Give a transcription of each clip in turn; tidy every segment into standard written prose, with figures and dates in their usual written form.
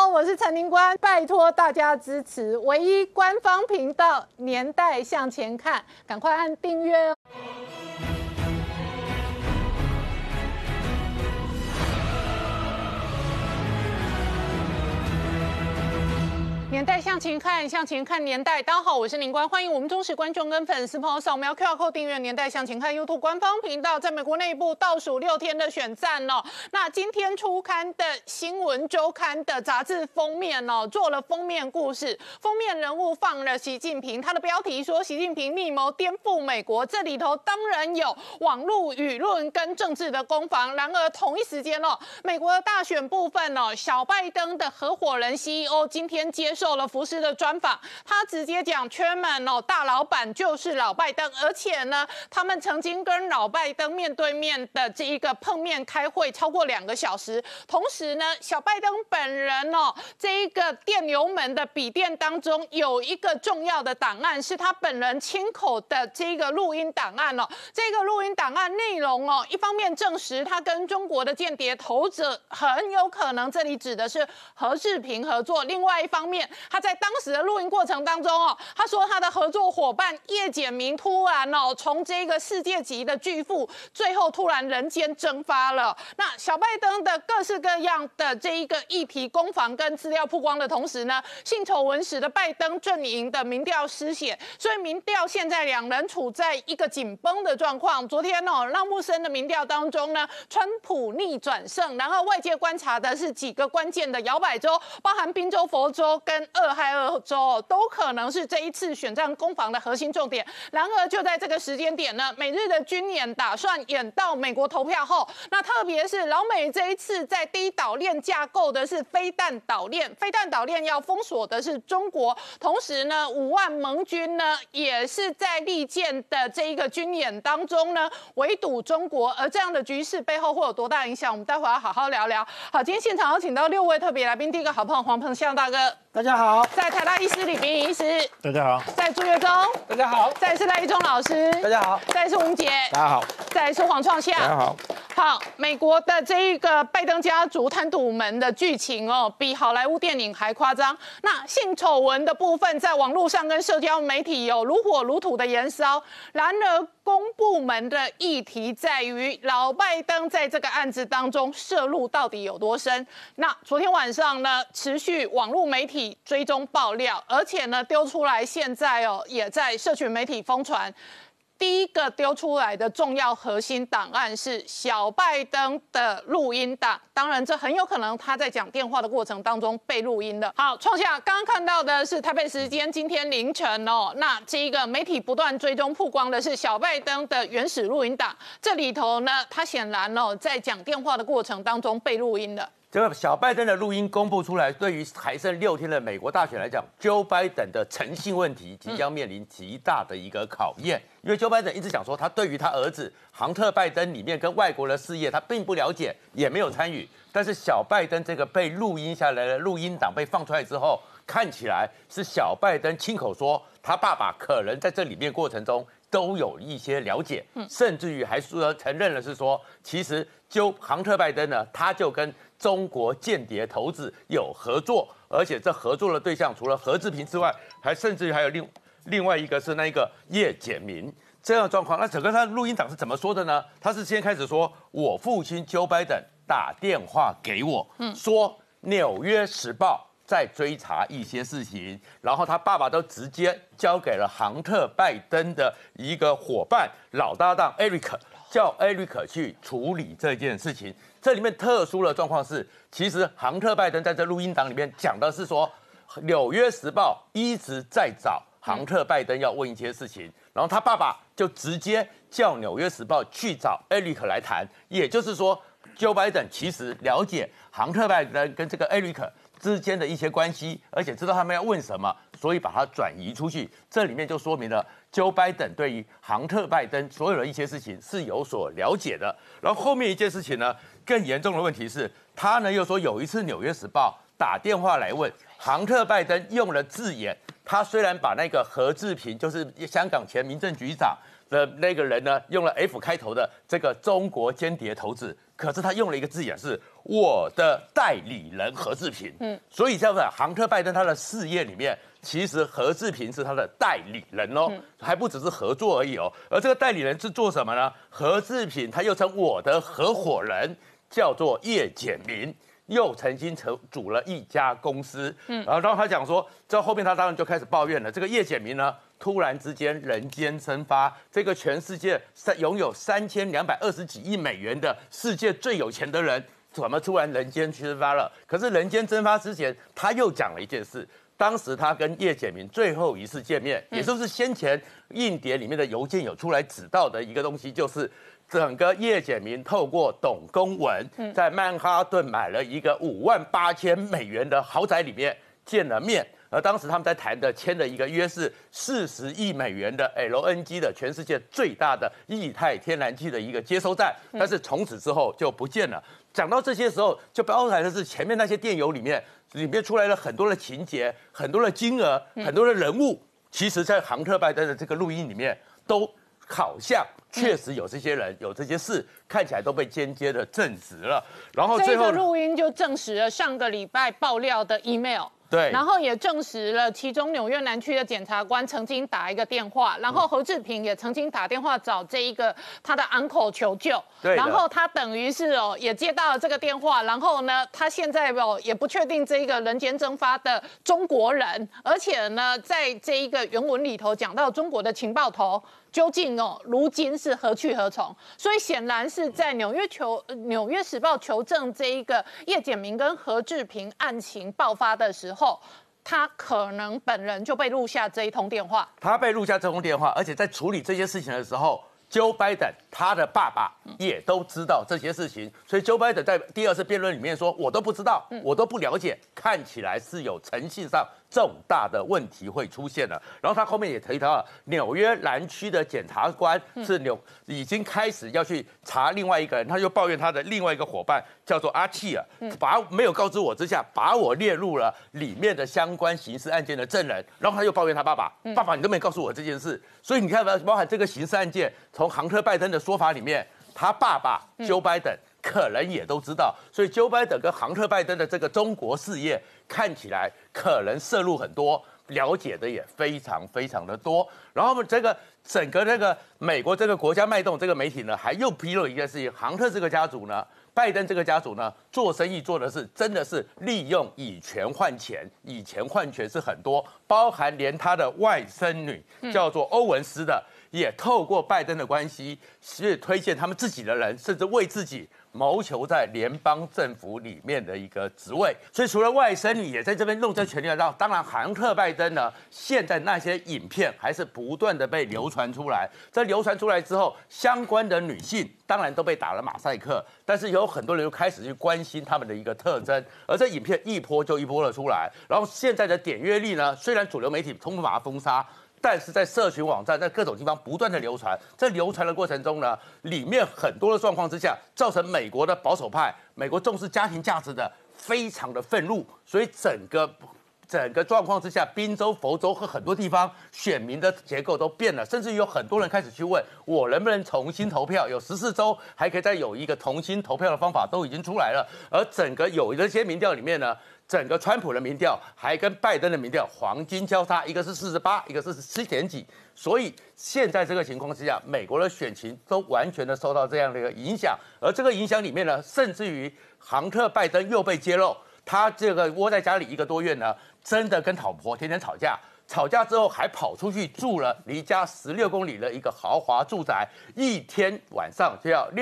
好，我是陈宁官，拜托大家支持唯一官方频道《年代向前看》，赶快按订阅哦。年代向前看，向前看年代。大家好，我是宁官，欢迎我们忠实观众跟粉丝朋友扫描 QR Code 订阅《年代向前看》YouTube 官方频道。在美国内部倒数6天的选战哦，那今天出刊的《新闻周刊》的杂志封面哦，做了封面故事，封面人物放了习近平，他的标题说习近平密谋颠覆美国，这里头当然有网络舆论跟政治的攻防。然而同一时间哦，美国的大选部分哦，小拜登的合伙人 CEO 今天接受了福斯的专访，他直接讲 Chairman 哦，大老板就是老拜登，而且呢，他们曾经跟老拜登面对面的这一个碰面开会超过2个小时。同时呢，小拜登本人哦，这一个电流门的笔电当中有一个重要的档案，是他本人亲口的这个录音档案哦。这个录音档案内容哦，一方面证实他跟中国的间谍头子很有可能，这里指的是何志平合作；另外一方面，他在当时的录音过程当中哦，他说他的合作伙伴叶简明突然哦，从这个世界级的巨富，最后突然人间蒸发了。那小拜登的各式各样的这一个议题攻防跟资料曝光的同时呢，性丑闻使得拜登阵营的民调失血，所以民调现在两人处在一个紧绷的状况。昨天哦，拉姆森的民调当中呢，川普逆转胜，然后外界观察的是几个关键的摇摆州，包含宾州、佛州跟俄亥俄州都可能是这一次选战攻防的核心重点。然而就在这个时间点呢，美日的军演打算演到美国投票后，那特别是老美这一次在第一岛链架构的是飞弹岛链，飞弹岛链要封锁的是中国，同时呢，5万盟军呢也是在利剑的这一个军演当中呢围堵中国，而这样的局势背后会有多大影响？我们待会要好好聊聊。好，今天现场有请到6位特别来宾，第一个好朋友黄鹏向大哥。 大家好， 在台大医师李秉仪医师， 大家好， 在朱月忠， 大家好， 再是赖一中老师， 大家好， 再是吴杰， 大家好， 再是黄创夏， 大家好。 好，美国的这一个拜登家族贪赌门的剧情哦，比好莱坞电影还夸张。那性丑闻的部分，在网络上跟社交媒体有如火如荼的延烧。然而，公部门的议题在于老拜登在这个案子当中涉入到底有多深。那昨天晚上呢，持续网络媒体追踪爆料，而且呢丢出来，现在哦也在社群媒体疯传。第一个丢出来的重要核心档案是小拜登的录音档，当然这很有可能他在讲电话的过程当中被录音的。好，创下刚刚看到的是台北时间今天凌晨哦，那这个媒体不断追踪曝光的是小拜登的原始录音档，这里头呢，他显然哦在讲电话的过程当中被录音了。 这个小拜登的录音公布出来，对于还剩6天的美国大选来讲，Joe Biden 的诚信问题即将面临极大的一个考验。因为 Joe Biden 一直讲说，他对于他儿子杭特拜登里面跟外国的事业，他并不了解，也没有参与。但是小拜登这个被录音下来的录音档被放出来之后，看起来是小拜登亲口说，他爸爸可能在这里面过程中都有一些了解，甚至于还说承认了是说，其实杭特拜登呢，他就跟中国间谍头子有合作，而且这合作的对象除了何志平之外，还甚至于还有另外一个是那个叶简明这样的状况。那整个他的录音档是怎么说的呢？他是先开始说，我父亲 Joe Biden 打电话给我，说《纽约时报》在追查一些事情，然后他爸爸都直接交给了杭特拜登的一个伙伴老搭档 Eric， 叫 Eric 去处理这件事情。这里面特殊的状况是，其实杭特拜登在这录音档里面讲的是说，《纽约时报》一直在找杭特拜登要问一些事情，然后他爸爸就直接叫《纽约时报》去找 Eric 来谈，也就是说 ，Joe Biden 其实了解杭特拜登跟这个 Eric 之间的一些关系，而且知道他们要问什么，所以把它转移出去。这里面就说明了 Joe Biden 对于杭特拜登所有的一些事情是有所了解的。然后后面一件事情呢，更严重的问题是，他呢又说有一次《纽约时报》打电话来问杭特拜登用了字眼，他虽然把那个何志平就是香港前民政局长的那个人呢，用了 F 开头的这个中国间谍头子，可是他用了一个字眼是我的代理人何志平，所以叫做杭特拜登他的事业里面，其实何志平是他的代理人哦，还不只是合作而已哦，而这个代理人是做什么呢？何志平他又称我的合伙人叫做叶简明。又曾经组了一家公司，然后他讲说，这后面他当然就开始抱怨了。这个叶简明呢，突然之间人间蒸发，这个全世界拥有3220几亿美元的世界最有钱的人，怎么突然人间蒸发了？可是人间蒸发之前，他又讲了一件事。当时他跟叶简明最后一次见面，也就是先前硬碟里面的邮件有出来指到的一个东西，就是整个叶简明透过董公文，在曼哈顿买了一个58000美元的豪宅里面见了面。而当时他们在谈的签的一个约是40亿美元的 LNG 的全世界最大的液态天然气的一个接收站，但是从此之后就不见了。讲到这些时候，就包含的是前面那些电邮里面出来了很多的情节、很多的金额、很多的人物，其实在杭特拜登的这个录音里面都好像确实有这些人、有这些事，看起来都被间接的证实了。然后最后这个录音就证实了上个礼拜爆料的 email。 对， 然后也证实了，其中纽约南区的检察官曾经打一个电话，然后何志平也曾经打电话找这一个他的 uncle 求救，然后他等于是也接到了这个电话，然后呢，他现在也不确定这一个人间蒸发的中国人，而且呢，在这一个原文里头讲到中国的情报头。究竟如今是何去何从？所以显然是在纽约时报求证这一个叶简明跟何志平案情爆发的时候，他可能本人就被录下这一通电话。 他被录下这通电话，而且在处理这些事情的时候，Joe Biden 他的爸爸也都知道这些事情，所以 Joe Biden 在第二次辩论里面说：“我都不知道，我都不了解，看起来是有诚信上重大的问题会出现了。”然后他后面也提到了纽约南区的检察官是已经开始要去查另外一个人，他就抱怨他的另外一个伙伴叫做阿契尔，没有告知我之下，把我列入了里面的相关刑事案件的证人，然后他又抱怨他爸爸，爸爸你都没告诉我这件事，所以你看包含这个刑事案件，从杭特拜登的说法里面，他爸爸Joe Biden可能也都知道，所以Joe Biden跟杭特拜登的这个中国事业看起来可能涉入很多，了解的也非常非常的多。然后这个整个那个美国这个国家脉动这个媒体呢，还又披露一件事情，杭特这个家族呢，拜登这个家族呢，做生意做的是真的是利用以权换钱，以钱换权是很多，包含连他的外甥女叫做欧文斯的，也透过拜登的关系，是推荐他们自己的人，甚至为自己谋求在联邦政府里面的一个职位。所以除了外甥女也在这边弄这权力上，当然杭特拜登呢，现在那些影片还是不断的被流传出来。在流传出来之后，相关的女性当然都被打了马赛克，但是有很多人就开始去关心他们的一个特征，而这影片一波就一波了出来。然后现在的点阅率呢，虽然主流媒体通通把它封杀，但是在社群网站，在各种地方不断的流传，在流传的过程中呢，里面很多的状况之下，造成美国的保守派、美国重视家庭价值的非常的愤怒，所以整个状况之下，宾州、佛州和很多地方选民的结构都变了，甚至于有很多人开始去问我能不能重新投票，有14州还可以再有一个重新投票的方法都已经出来了，而整个有一些民调里面呢，整个川普的民调还跟拜登的民调黄金交叉，一个是48，一个是7点几，所以现在这个情况之下，美国的选情都完全的受到这样的一个影响，而这个影响里面呢，甚至于杭特拜登又被揭露，他这个窝在家里1个多月呢，真的跟老婆天天吵架。吵架之后还跑出去住了离家16公里的一个豪华住宅，一天晚上就要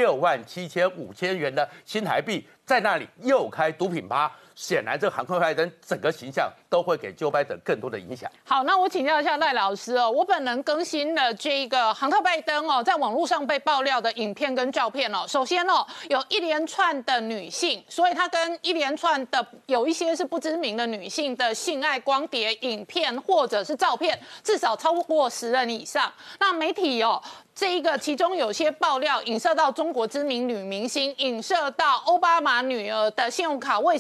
67500元的新台币，在那里又开毒品吧。显然，这杭特拜登整个形象都会给Joe Biden更多的影响。 好，那我请教一下赖老师哦，我本人更新了这个杭特拜登在网络上被爆料的影片跟照片哦。首先有一连串的女性，所以他跟一连串的有一些是不知名的女性的性爱光碟影片或者是照片，至少超过10人以上。那媒体这一个其中有些爆料影射到中国知名女明星，影射到奥巴马女儿的信用卡为什么在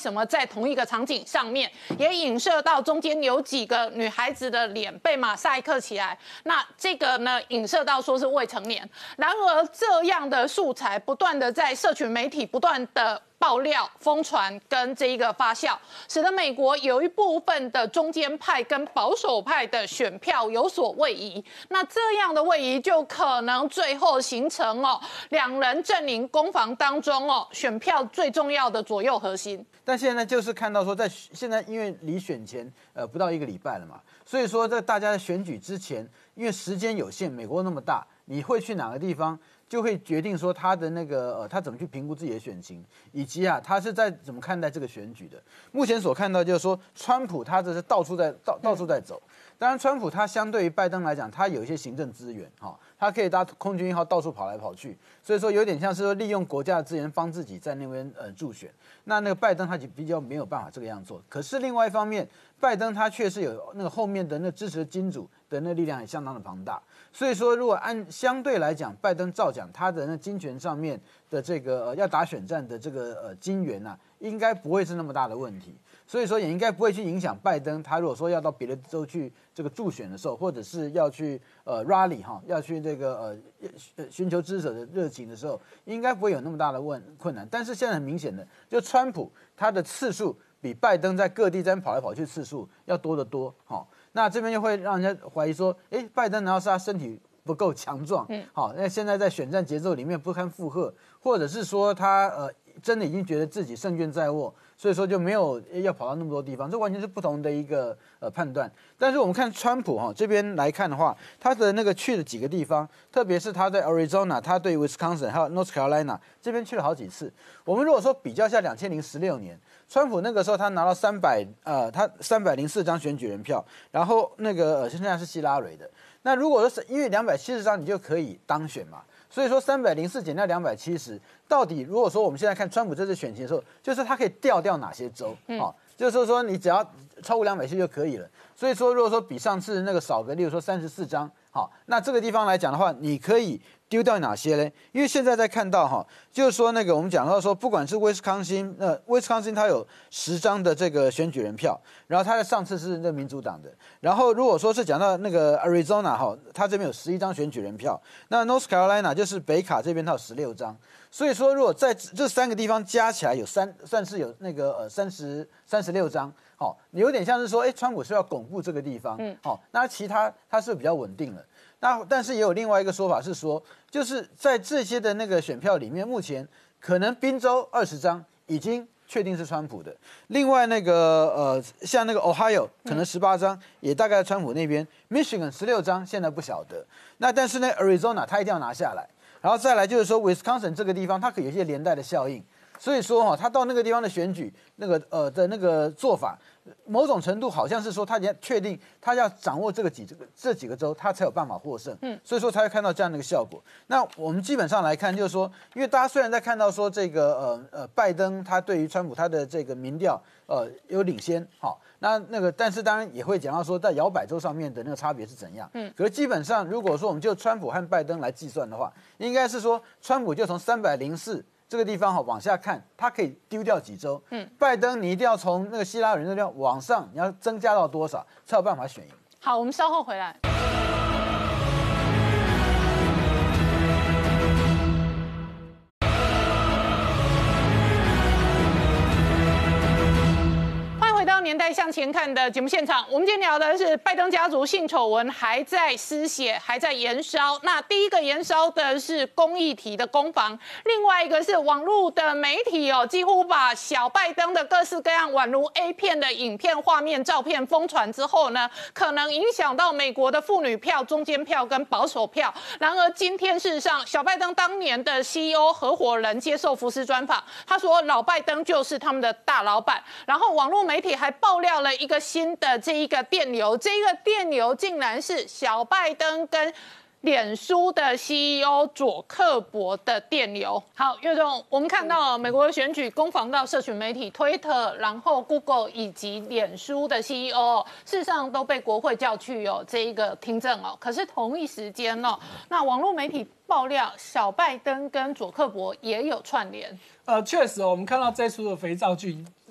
在同一个场景上面，也影射到中间有几个女孩子的脸被马赛克起来。那这个呢，影射到说是未成年。然而，这样的素材不断的在社群媒体不断的爆料、疯传跟这一个发酵，使得美国有一部分的中间派跟保守派的选票有所位移。那这样的位移就可能最后形成两人阵营攻防当中选票最重要的左右核心。 但现在就是看到说，在现在因为离选前不到1个礼拜了嘛，所以说在大家在选举之前，因为时间有限，美国那么大，你会去哪个地方？就会决定说他的那个他怎么去评估自己的选情，以及他是在怎么看待这个选举的。目前所看到就是说，川普他这是到处在走。当然，川普他相对于拜登来讲，他有一些行政资源他可以搭空军1号到处跑来跑去，所以说有点像是说利用国家的资源帮自己在那边助选。那个拜登他就比较没有办法这个样做。可是另外一方面，拜登他确实有那个后面的那支持金主的那力量也相当的庞大。所以说，如果按相对来讲，拜登照讲他的那金权上面的这个要打选战的这个金源应该不会是那么大的问题。所以说也应该不会去影响拜登。他如果说要到别的州去这个助选的时候，或者是要去rally 要去这个寻求支持者的热情的时候，应该不会有那么大的困难。但是现在很明显的，就川普他的次数比拜登在各地这样跑来跑去次数要多得多。那这边就会让人家怀疑说，拜登难道是他身体不够强壮？那现在在选战节奏里面不堪负荷，或者是说他真的已经觉得自己胜券在握，所以说就没有要跑到那么多地方，这完全是不同的一个判断。但是我们看川普这边来看的话，他的那个去了几个地方，特别是他在 Arizona， 他对 Wisconsin 还有 North Carolina 这边去了好几次。我们如果说比较一下2016年，川普那个时候他拿到他304张选举人票，然后那个现在是希拉蕊的。那如果说因为270张你就可以当选嘛，所以说304减掉270，到底如果说我们现在看川普这次选情的时候，就是他可以调哪些州？就是说你只要超过270就可以了。所以说如果说比上次那个少个，例如说34张，那这个地方来讲的话，你可以丢掉哪些呢？因为现在在看到就是说那个我们讲到说，不管是威斯康辛它有10张的这个选举人票，然后它的上次是那民主党的，然后如果说是讲到那个 Arizona 它这边有11张选举人票，那 North Carolina 就是北卡这边它有16张，所以说如果在这3个地方加起来有算是有那个36张。有点像是说，川普是要巩固这个地方，那其他它是比较稳定了。那但是也有另外一个说法是说，就是在这些的那个选票里面，目前可能宾州20张已经确定是川普的，另外那个像那个 Ohio 可能18张，也大概在川普那边 ，Michigan 16张，现在不晓得。那但是呢 ，Arizona 他一定要拿下来，然后再来就是说 Wisconsin 这个地方，它可以有一些连带的效应。所以说他到那个地方的选举的那个做法，某种程度好像是说他已经确定他要掌握这几个州，他才有办法获胜。所以说才会看到这样的一个效果。那我们基本上来看，就是说，因为大家虽然在看到说这个拜登他对于川普他的这个民调有领先，但是当然也会讲到说在摇摆州上面的那个差别是怎样。可是基本上如果说我们就川普和拜登来计算的话，应该是说川普就从304。这个地方往下看，它可以丢掉几州。拜登你一定要从那个希拉里那地方往上，你要增加到多少才有办法选赢？ 好，我们稍后回来。年代向前看的节目现场，我们今天聊的是拜登家族性丑闻还在失血，还在延烧。那第一个延烧的是公益体的攻防，另外一个是网络的媒体几乎把小拜登的各式各样宛如 A 片的影片、画面、照片疯传之后呢，可能影响到美国的妇女票、中间票跟保守票。然而今天事实上，小拜登当年的 CEO 合伙人接受福斯专访，他说老拜登就是他们的大老板。然后网络媒体还爆料了一个新的这一个电流，这个电流竟然是小拜登跟脸书的 CEO 佐克伯的电流。好，岳总，我们看到美国的选举攻防到社群媒体推特，然后 Google 以及脸书的 CEO， 事实上都被国会叫去这一个听证可是同一时间那网络媒体爆料小拜登跟佐克伯也有串联。 确实我们看到这出的肥皂剧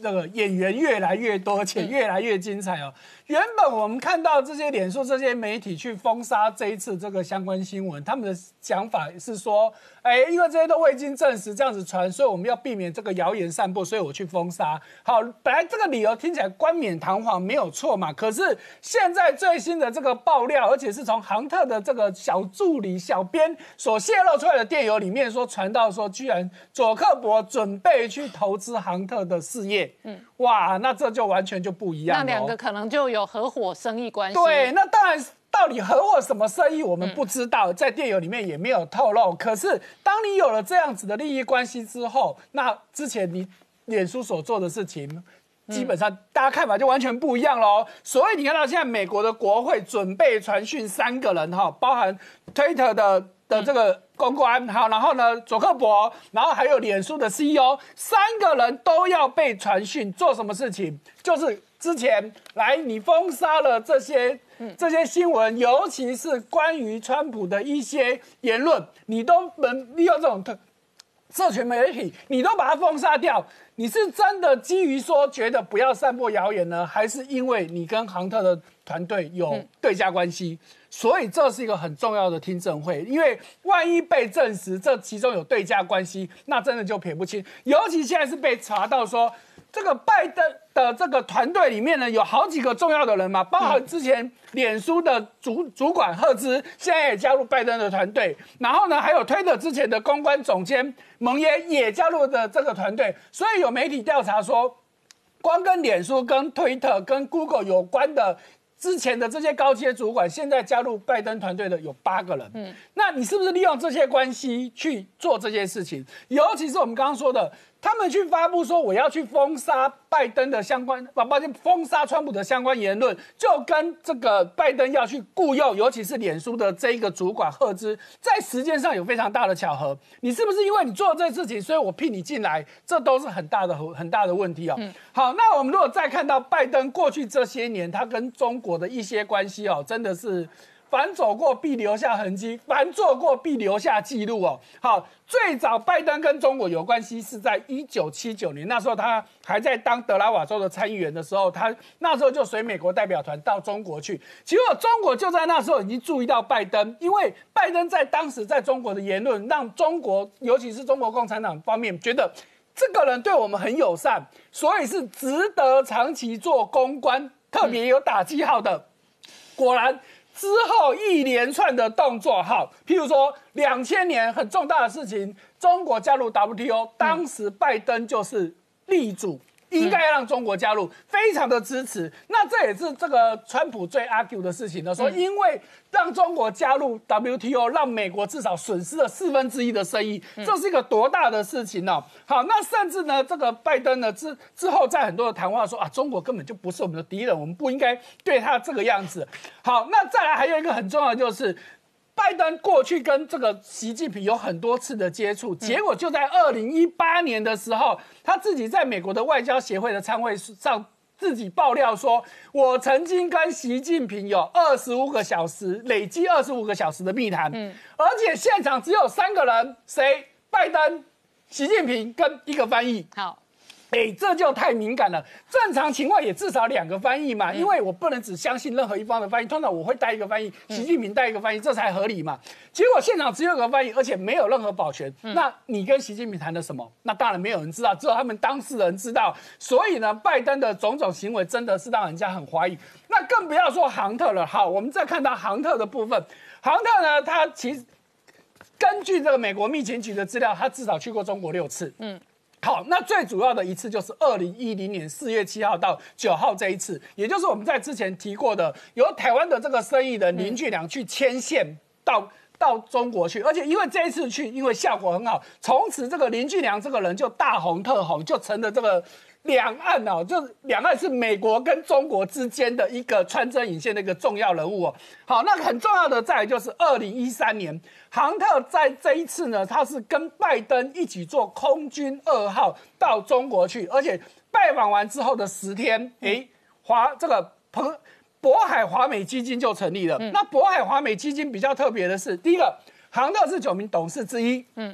这个演员越来越多，而且越来越精彩哦。原本我们看到这些脸书这些媒体去封杀这一次这个相关新闻，他们的想法是说，因为这些都未经证实这样子传，所以我们要避免这个谣言散播，所以我去封杀。好，本来这个理由听起来冠冕堂皇，没有错嘛。可是现在最新的这个爆料，而且是从杭特的这个小助理、小编所泄露出来的电邮里面说，传到说，居然佐克伯准备去投资杭特的事业。哇，那这就完全就不一样了。 那两个可能就有合伙生意关系。 对，那当然。到底合伙什么生意，我们不知道，在电邮里面也没有透露。可是，当你有了这样子的利益关系之后，那之前你脸书所做的事情，基本上大家看法就完全不一样喽。所以你看到现在美国的国会准备传讯3个人哈，包含 Twitter 的这个公关，好，然后呢，佐克伯，然后还有脸书的 CEO， 3个人都要被传讯，做什么事情？就是之前你封杀了这些新闻，尤其是关于川普的一些言论，你都能利用这种社群媒体，你都把它封杀掉。你是真的基于说觉得不要散播谣言呢，还是因为你跟杭特的团队有对价关系？所以这是一个很重要的听证会，因为万一被证实这其中有对价关系，那真的就撇不清。尤其现在是被查到说，这个拜登的这个团队里面呢，有好几个重要的人嘛，包含之前脸书的主管赫兹，现在也加入拜登的团队。然后呢，还有推特之前的公关总监蒙耶也加入的这个团队。所以有媒体调查说，光跟脸书、跟推特、跟 Google 有关的之前的这些高阶主管，现在加入拜登团队的有8个人。那你是不是利用这些关系去做这些事情？尤其是我们刚刚说的，他们去发布说我要去封杀拜登的相关，封杀川普的相关言论，就跟这个拜登要去雇佣，尤其是脸书的这一个主管赫兹，在时间上有非常大的巧合。你是不是因为你做了这事情，所以我聘你进来？这都是很大的问题哦。好，那我们如果再看到拜登过去这些年他跟中国的一些关系哦，真的是凡走过必留下痕迹，凡做过必留下记录哦。好，最早拜登跟中国有关系是在1979年，那时候他还在当德拉瓦州的参议员的时候，他那时候就随美国代表团到中国去。结果中国就在那时候已经注意到拜登，因为拜登在当时在中国的言论，让中国尤其是中国共产党方面觉得这个人对我们很友善，所以是值得长期做公关，特别有打记号的。果然之后一连串的动作，好，譬如说2000年很重大的事情，中国加入 WTO， 当时拜登就是力主，应该让中国加入，非常的支持。那这也是这个川普最 argue 的事情呢，说因为让中国加入 WTO， 让美国至少损失了1/4的生意，这是一个多大的事情呢？好，那甚至呢，这个拜登呢之后在很多的谈话说啊，中国根本就不是我们的敌人，我们不应该对他这个样子。好，那再来还有一个很重要的就是。拜登过去跟这个习近平有很多次的接触，结果就在2018年的时候，他自己在美国的外交协会的参会上自己爆料说，我曾经跟习近平有25个小时，累计25个小时的密谈，而且现场只有3个人，谁？拜登、习近平跟1个翻译。 好。 这就太敏感了。正常情况也至少2个翻译嘛，因为我不能只相信任何一方的翻译，通常我会带1个翻译，习近平带1个翻译，这才合理嘛。结果现场只有1个翻译，而且没有任何保全。那你跟习近平谈了什么？那当然没有人知道，只有他们当事人知道。所以呢，拜登的种种行为真的是让人家很怀疑。那更不要说杭特了。好，我们再看到杭特的部分，杭特呢，他其实根据这个美国密情局的资料，他至少去过中国6次。好，那最主要的一次就是2010年4月7号到9号这一次，也就是我们在之前提过的，由台湾的这个生意人林俊良去牵线到中国去，而且因为这一次去，因为效果很好，从此这个林俊良这个人就大红特红，就成了这个两岸哦，就是两岸是美国跟中国之间的一个穿针引线的一个重要人物哦。好，那很重要的再来就是2013年，杭特在这一次呢，他是跟拜登一起坐空军2号到中国去，而且拜访完之后的10天，这个渤海华美基金就成立了。那渤海华美基金比较特别的是，第一个，杭特是9名董事之一。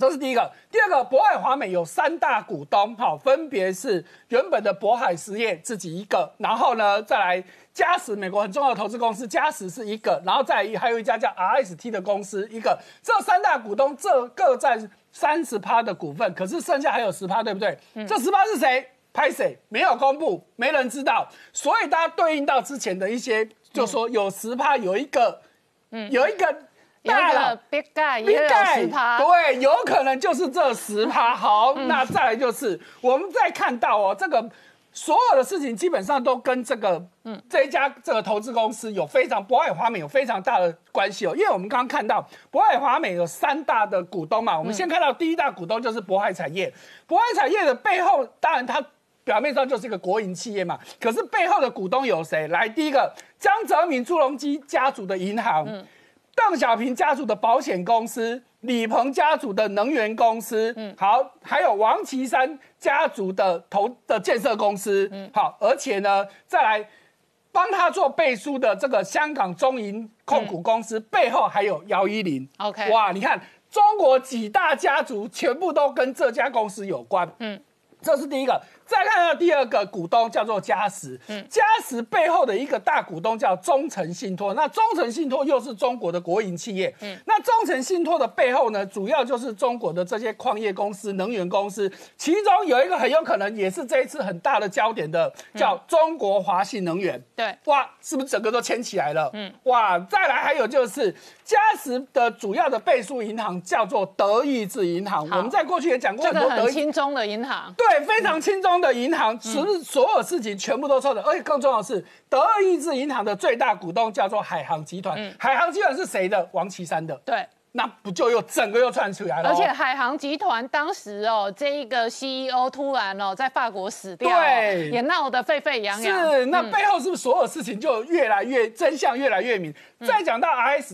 这是第一个。第二个，渤海华美有3大股东，好，分别是原本的渤海实业自己一个，然后呢再来嘉实，美国很重要的投资公司，嘉实是一个，然后再来还有一家叫 RST 的公司一个。这3大股东这各占30%的股份，可是剩下还有10%，对不对？这10%是谁？拍谁？没有公布，没人知道。所以大家对应到之前的一些，就说有10%，有一个大佬 Big Guy 也有10%， 对，有可能就是这10%。好，那再来就是我们再看到哦，这个所有的事情基本上都跟这个这一家这个投资公司有渤海华美有非常大的关系哦，因为我们刚刚看到渤海华美有3大的股东嘛，我们先看到第一大股东就是渤海产业，渤海产业的背后，当然它表面上就是一个国营企业嘛，可是背后的股东有谁？来，第一个江泽民、朱镕基家族的银行。邓小平家族的保险公司，李鹏家族的能源公司，好，还有王岐山家族的建设公司，好，而且呢，再来帮他做背书的这个香港中银控股公司，背后还有110。 OK， 哇，你看中国几大家族全部都跟这家公司有关，这是第一个。再看到第二个股东叫做嘉实，嘉实背后的一个大股东叫中诚信托，那中诚信托又是中国的国营企业，那中诚信托的背后呢，主要就是中国的这些矿业公司、能源公司，其中有一个很有可能也是这一次很大的焦点的，叫中国华信能源。 对， 哇，是不是整个都牵起来了？哇，再来还有就是嘉实的主要的背书银行叫做德意志银行，我们在过去也讲过很多这个很轻松的银行， 对，非常轻松的银行，是不是所有事情全部都错的？而且更重要的是，德意志银行的最大股东叫做海航集团，海航集团是谁的？王岐山的。 对。 那不就又整个又串出来了？ 而且海航集团当时这一个 CEO 突然在法国死掉， 对， 也闹得沸沸扬扬。 是，那背后是不是所有事情就真相越来越明？再讲到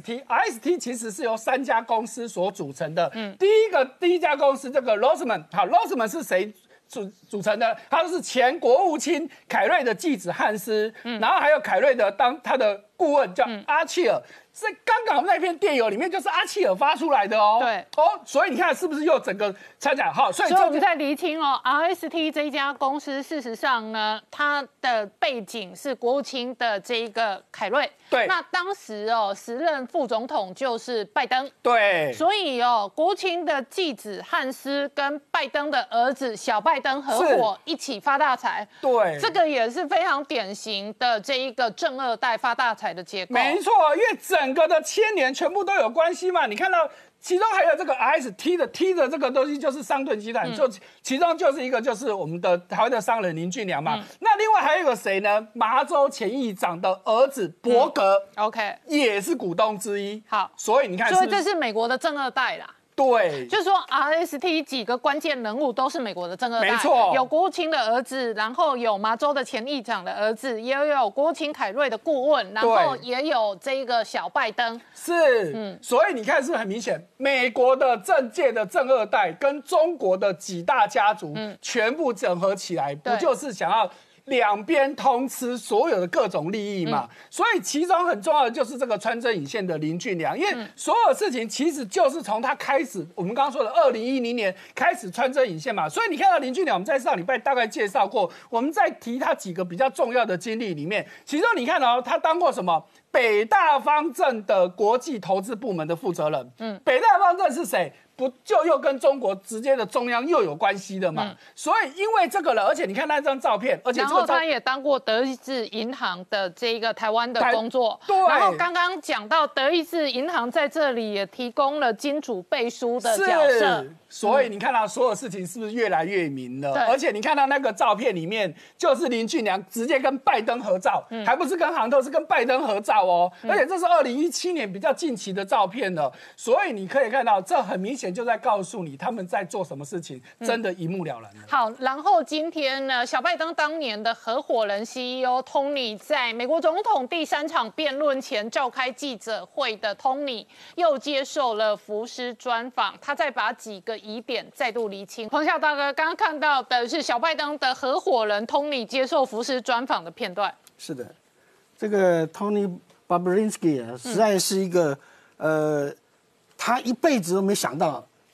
RST 其实是由3家公司所组成的。第一家公司这个 Roseman， 好 ，Roseman 是谁组成的？他是前国务卿凯瑞的继子汉斯，然后还有凯瑞的他的顾问叫阿契尔。是刚刚那篇电邮里面就是阿契尔发出来的哦。 对哦，所以你看是不是又整个参展好？所以我们在厘清RST 这一家公司，事实上呢，它的背景是国务卿的这一个凯瑞。 对。 那当时时任副总统就是拜登。 对。 所以国务卿的继子汉斯跟拜登的儿子小拜登合伙一起发大财。 对。 这个也是非常典型的这一个正二代发大财的结构。 没错，因为整个的牵连全部都有关系嘛。你看到其中还有这个 RST 的 T 的这个东西，就是商顿集团，就其中就是一个就是我们的台湾的商人林俊良嘛。那另外还有一个谁呢？麻州前议长的儿子伯格 ，OK， 也是股东之一。 好， 所以你看， 所以这是美国的正二代啦。 对， 就是说 RST 几个关键人物都是美国的正二代， 没错， 有国务卿的儿子，然后有麻州的前议长的儿子，也有国务卿凯瑞的顾问，然后也有这个小拜登。 是，所以你看是不是很明显，美国的政界的正二代跟中国的几大家族全部整合起来，不就是想要两边通吃所有的各种利益嘛？所以其中很重要的就是这个穿针引线的林俊良，因为所有事情其实就是从他开始，我们刚刚说的2010年开始穿针引线嘛。所以你看到林俊良，我们在上礼拜大概介绍过，我们在提他几个比较重要的经历里面，其中你看到他当过什么？北大方正的国际投资部门的负责人。北大方正是谁？不就又跟中国直接的中央又有关系的嘛？所以因为这个人，而且你看那张照片，而且然后他也当过德意志银行的这个台湾的工作。 对。 然后刚刚讲到德意志银行在这里也提供了金主背书的角色。 所以你看到所有事情是不是越来越明了？而且你看到那个照片里面，就是林俊良直接跟拜登合照，还不是跟杭特，是跟拜登合照哦。而且这是2017年比较近期的照片了，所以你可以看到，这很明显就在告诉你他们在做什么事情，真的一目了然了。 好，然后今天呢，小拜登当年的合伙人 CEO Tony 在美国总统第3场辩论前召开记者会的 Tony 又接受了福斯专访，他再把几个疑点再度厘清。黄孝大哥刚刚看到的是小拜登的合伙人 Tony 接受福斯专访的片段。 是的，这个 Tony Bobulinski 实在是一个他一辈子都没想到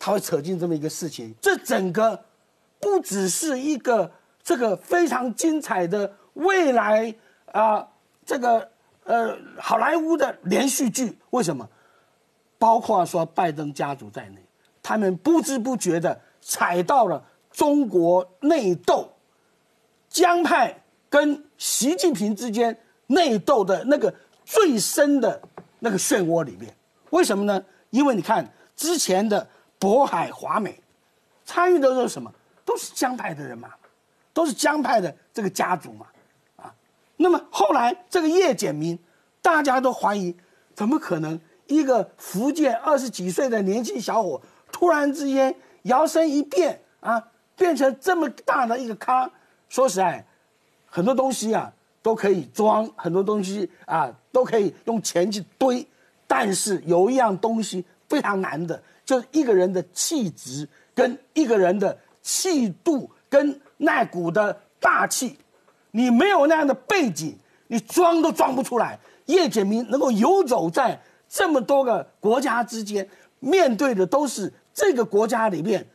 他会扯进这么一个事情。这整个不只是一个这个非常精彩的未来好莱坞的连续剧，为什么？包括说拜登家族在内，他们不知不觉的踩到了中国内斗，江派跟习近平之间内斗的那个最深的那个漩涡里面。为什么呢？因为你看之前的渤海华美参与的都是什么？都是江派的人嘛，都是江派的这个家族嘛，那么后来这个叶简明，大家都怀疑，怎么可能一个福建20几岁的年轻小伙，突然之间摇身一变变成这么大的一个咖？说实在，很多东西都可以装，很多东西都可以用钱去堆，但是有一样东西非常难的，就是一个人的气质跟一个人的气度跟那股的大气。你没有那样的背景，你装都装不出来。叶简明能够游走在这么多个国家之间，面对的都是这个国家里面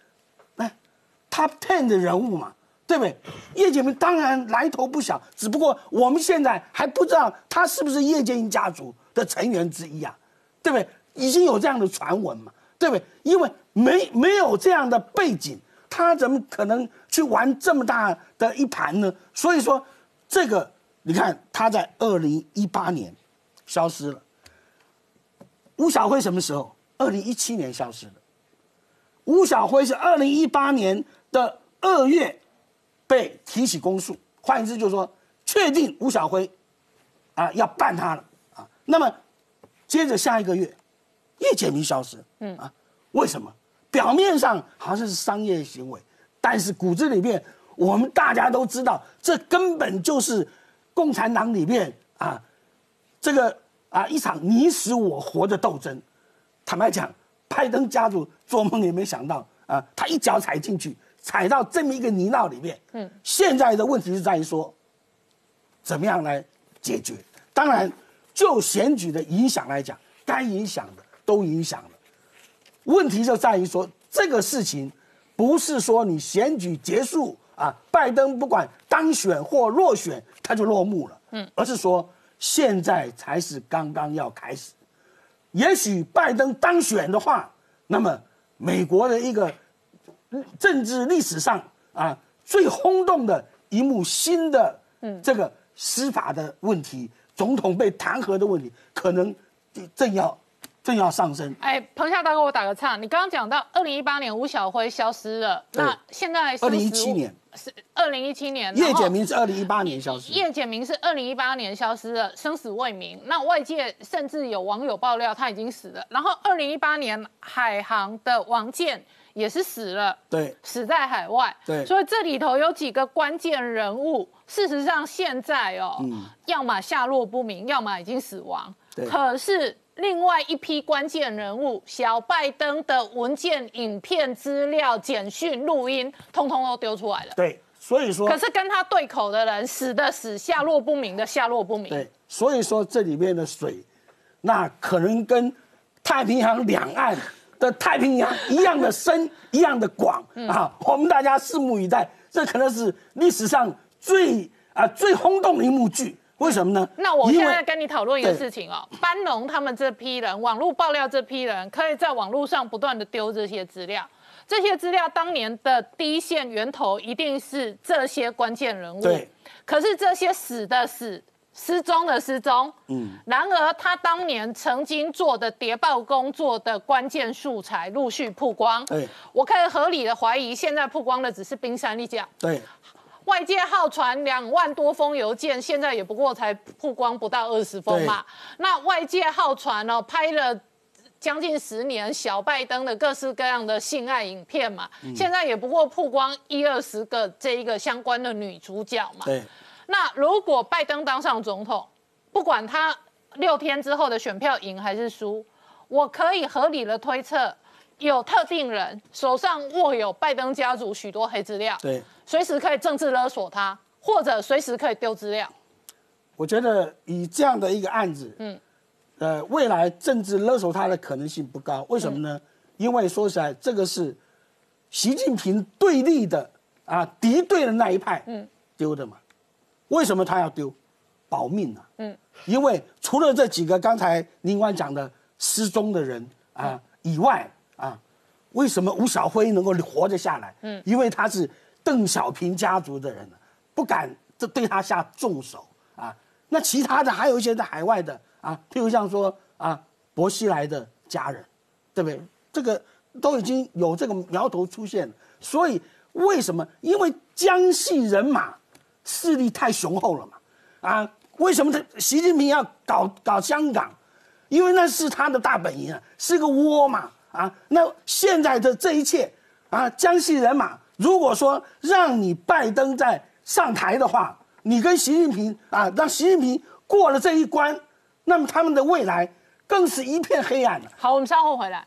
，top 10的人物嘛，对不对？叶简明当然来头不小，只不过我们现在还不知道他是不是叶剑英家族的成员之一对不对？已经有这样的传闻嘛，对不对？因为没有这样的背景，他怎么可能去玩这么大的一盘呢？所以说，这个你看他在2018年消失了。吴晓辉什么时候？2017年消失的。吴晓辉是2018年的2月被提起公诉，换言之就是说，确定吴晓辉要办他了那么接着下一个月，叶简明消失，为什么？表面上好像是商业行为，但是骨子里面我们大家都知道，这根本就是共产党里面这个一场你死我活的斗争。坦白讲，拜登家族做梦也没想到他一脚踩进去，踩到这么一个泥淖里面。现在的问题是在于说，怎么样来解决？当然，就选举的影响来讲，该影响的都影响了。问题就在于说，这个事情不是说你选举结束拜登不管当选或落选，他就落幕了。而是说现在才是刚刚要开始。也许拜登当选的话，那么美国的一个政治历史上最轰动的一幕新的这个司法的问题，总统被弹劾的问题，可能正要上升。 彭夏大哥，我打个岔，你刚刚讲到2018年吴晓辉消失了，那现在 2017年是2017年， 叶简明是2018年消失， 叶简明是2018年消失了，生死未明。那外界甚至有网友爆料他已经死了。然后2018年海航的王健也是死了， 对， 死在海外， 对， 所以这里头有几个关键人物，事实上现在要么下落不明，要么已经死亡。可是另外一批关键人物，小拜登的文件、影片、资料、简讯、录音，通通都丢出来了。 对，所以说， 可是跟他对口的人，死的死，下落不明的下落不明。 对，所以说这里面的水，那可能跟太平洋两岸的太平洋一样的深，一样的广我们大家拭目以待。这可能是历史上最轰动的一幕剧。为什么呢？ 那我现在跟你讨论一个事情班农他们这批人，网络爆料这批人，可以在网络上不断的丢这些资料。这些资料当年的第一线源头一定是这些关键人物。 对。 可是这些死的死，失踪的失踪。然而他当年曾经做的谍报工作的关键素材陆续曝光。 对。 我可以合理的怀疑，现在曝光的只是冰山一角。 对。 外界号传2万多封邮件，现在也不过才曝光不到20封嘛。那外界号传拍了将近10年小拜登的各式各样的性爱影片嘛，现在也不过曝光10-20个这一个相关的女主角嘛。 对。 那如果拜登当上总统，不管他6天之后的选票赢还是输，我可以合理的推测，有特定人手上握有拜登家族许多黑资料。 对。 随时可以政治勒索他，或者随时可以丢资料。 我觉得以这样的一个案子，未来政治勒索他的可能性不高。为什么呢？ 因为说实在，这个是习近平对立的敌对的那一派丢的嘛。为什么他要丢？保命啊。因为除了这几个刚才林官讲的失踪的人以外为什么吴小辉能够活着下来？因为他是邓小平家族的人，不敢对他下重手那其他的还有一些在海外的譬如像说薄熙来的家人，对不对？这个都已经有这个苗头出现了。所以为什么？因为江系人马势力太雄厚了嘛为什么习近平要搞香港？因为那是他的大本营是个窝嘛那现在的这一切江系人马，如果说让你拜登在上台的话，你跟习近平让习近平过了这一关，那么他们的未来更是一片黑暗了。 好，我们稍后回来。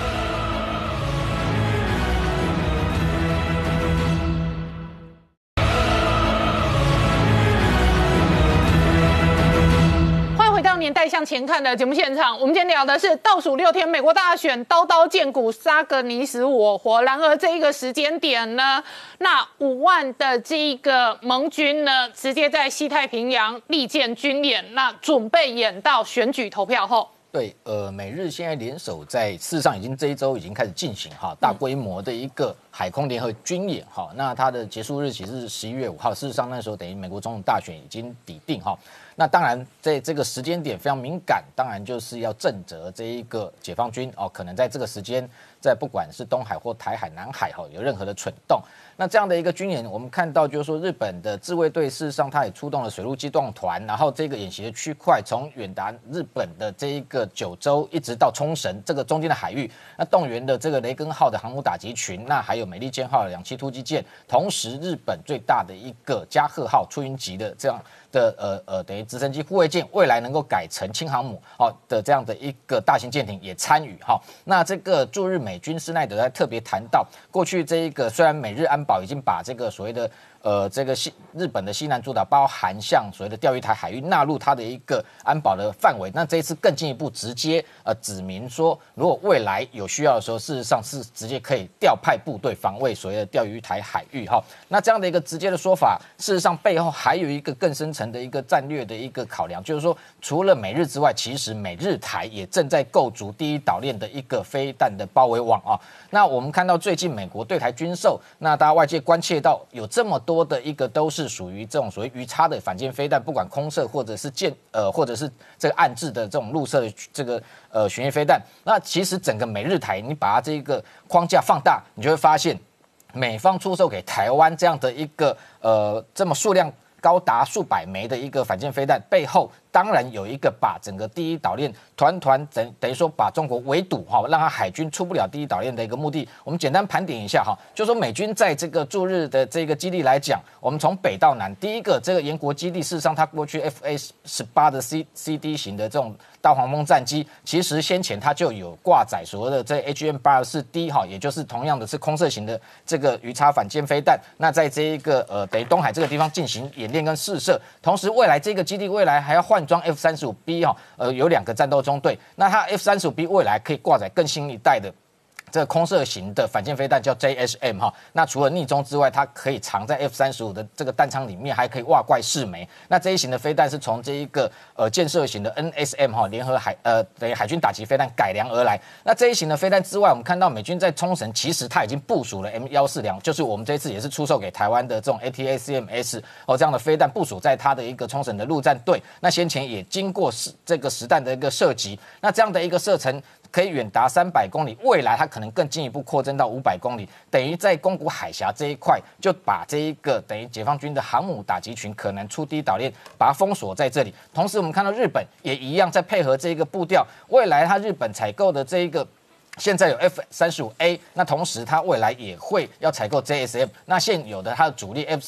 年代向前看的节目现场，我们今天聊的是倒数6天，美国大选刀刀见骨，杀个你死我活。然而这一个时间点呢，那5万的这个盟军呢，直接在西太平洋力建军演，那准备演到选举投票后。 对，美日现在联手事实上已经这一周已经开始进行大规模的一个海空联合军演那它的结束日期是11月5号，事实上那时候等于美国总统大选已经抵定那当然在这个时间点非常敏感，当然就是要震慑这一个解放军可能在这个时间在不管是东海或台海、南海有任何的蠢动。那这样的一个军演，我们看到就是说，日本的自卫队事实上它也出动了水陆机动团，然后这个演习的区块从远达日本的这一个九州一直到冲绳这个中间的海域，那动员的这个雷根号的航母打击群，那还有美利坚号的2栖突击舰，同时日本最大的一个加贺号出云级的这样的等于直升机护卫舰，未来能够改成轻航母的这样的一个大型舰艇也参与那这个驻日美军施耐德还特别谈到，过去这一个虽然美日安保已经把这个所谓的这个日本的西南诸岛，包含像所谓的钓鱼台海域纳入它的一个安保的范围。那这一次更进一步直接指明说，如果未来有需要的时候，事实上是直接可以调派部队防卫所谓的钓鱼台海域那这样的一个直接的说法，事实上背后还有一个更深层的一个战略的一个考量，就是说除了美日之外，其实美日台也正在构筑第一岛链的一个飞弹的包围网那我们看到最近美国对台军售，那大家外界关切到有这么多的一个都是属于这种所谓鱼叉的反舰飞弹，不管空射或者是或者是这个暗制的这种陆射的这个巡弋飞弹。那其实整个美日台，你把它这个框架放大，你就会发现，美方出售给台湾这样的一个这么数量高达数百枚的一个反舰飞弹，背后当然有一个把整个第一岛链团等于说把中国围堵让它海军出不了第一岛链的一个目的。我们简单盘点一下就说美军在这个驻日的这个基地来讲，我们从北到南，第一个这个延国基地，事实上它过去 FA-18的 CD 型的这种大黄蜂战机，其实先前它就有挂载所谓的这 HM-84D 也就是同样的是空射型的这个鱼叉反舰飞弹。那在这一个等于东海这个地方进行演练跟试射，同时未来这个基地未来还要换装 F-35B 有2个战斗中队，那它 F-35B 未来可以挂载更新一代的这个空射型的反舰飞弹叫 JSM 那除了逆中之外，它可以藏在 F-35的这个弹仓里面，还可以挖怪4枚。那这一型的飞弹是从这一个舰射型的 NSM 联合等于海军打击飞弹改良而来。那这一型的飞弹之外，我们看到美军在冲绳其实它已经部署了 M142，就是我们这一次也是出售给台湾的这种 ATACMS 这样的飞弹，部署在它的一个冲绳的陆战队。那先前也经过这个实弹的一个射击，那这样的一个射程可以远达300公里，未来它可能更进一步扩增到500公里，等于在宫古海峡这一块就把这一个等于解放军的航母打击群可能出第一岛链，把它封锁在这里。同时我们看到日本也一样在配合这一个步调，未来它日本采购的这一个现在有 F-35A， 那同时它未来也会要采购 JSM， 那现有的它的主力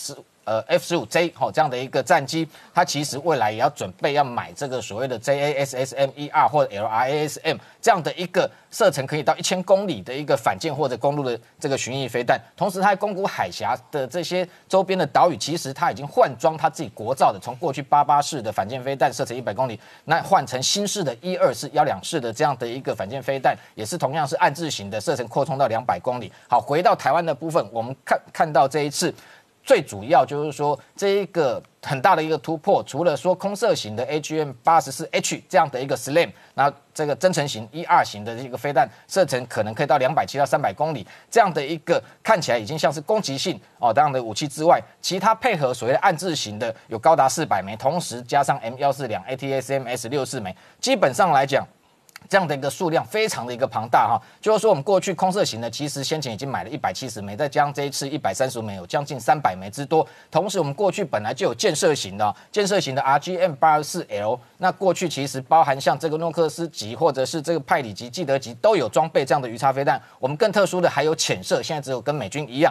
F-15J 这样的一个战机，它其实未来也要准备要买这个所谓的 JASSM-1R 或者 LRASM 这样的一个射程可以到1000公里的一个反舰或者公路的这个巡弋飞弹。同时，它在宫古海峡的这些周边的岛屿，其实它已经换装它自己国造的，从过去88式的反舰飞弹射程100公里，那换成新式的12式、12式的这样的一个反舰飞弹，也是同样是暗制型的，射程扩充到200公里。好，回到台湾的部分，我们看到这一次。最主要就是说，这一个很大的一个突破，除了说空射型的 AGM-84H 这样的一个 SLAM， 那这个增程型1-2型的这个飞弹射程可能可以到270到300公里，这样的一个看起来已经像是攻击性这样的武器之外，其他配合所谓的暗制型的有高达400枚，同时加上 M142 ATACMS64 枚，基本上来讲。这样的一个数量非常的一个庞大就是说我们过去空射型的，其实先前已经买了170枚，再加上这一次135枚，有将近300枚之多。同时，我们过去本来就有箭射型的RGM-84L， 那过去其实包含像这个诺克斯级或者是这个派里级、基德级都有装备这样的鱼叉飞弹。我们更特殊的还有潜射，现在只有跟美军一样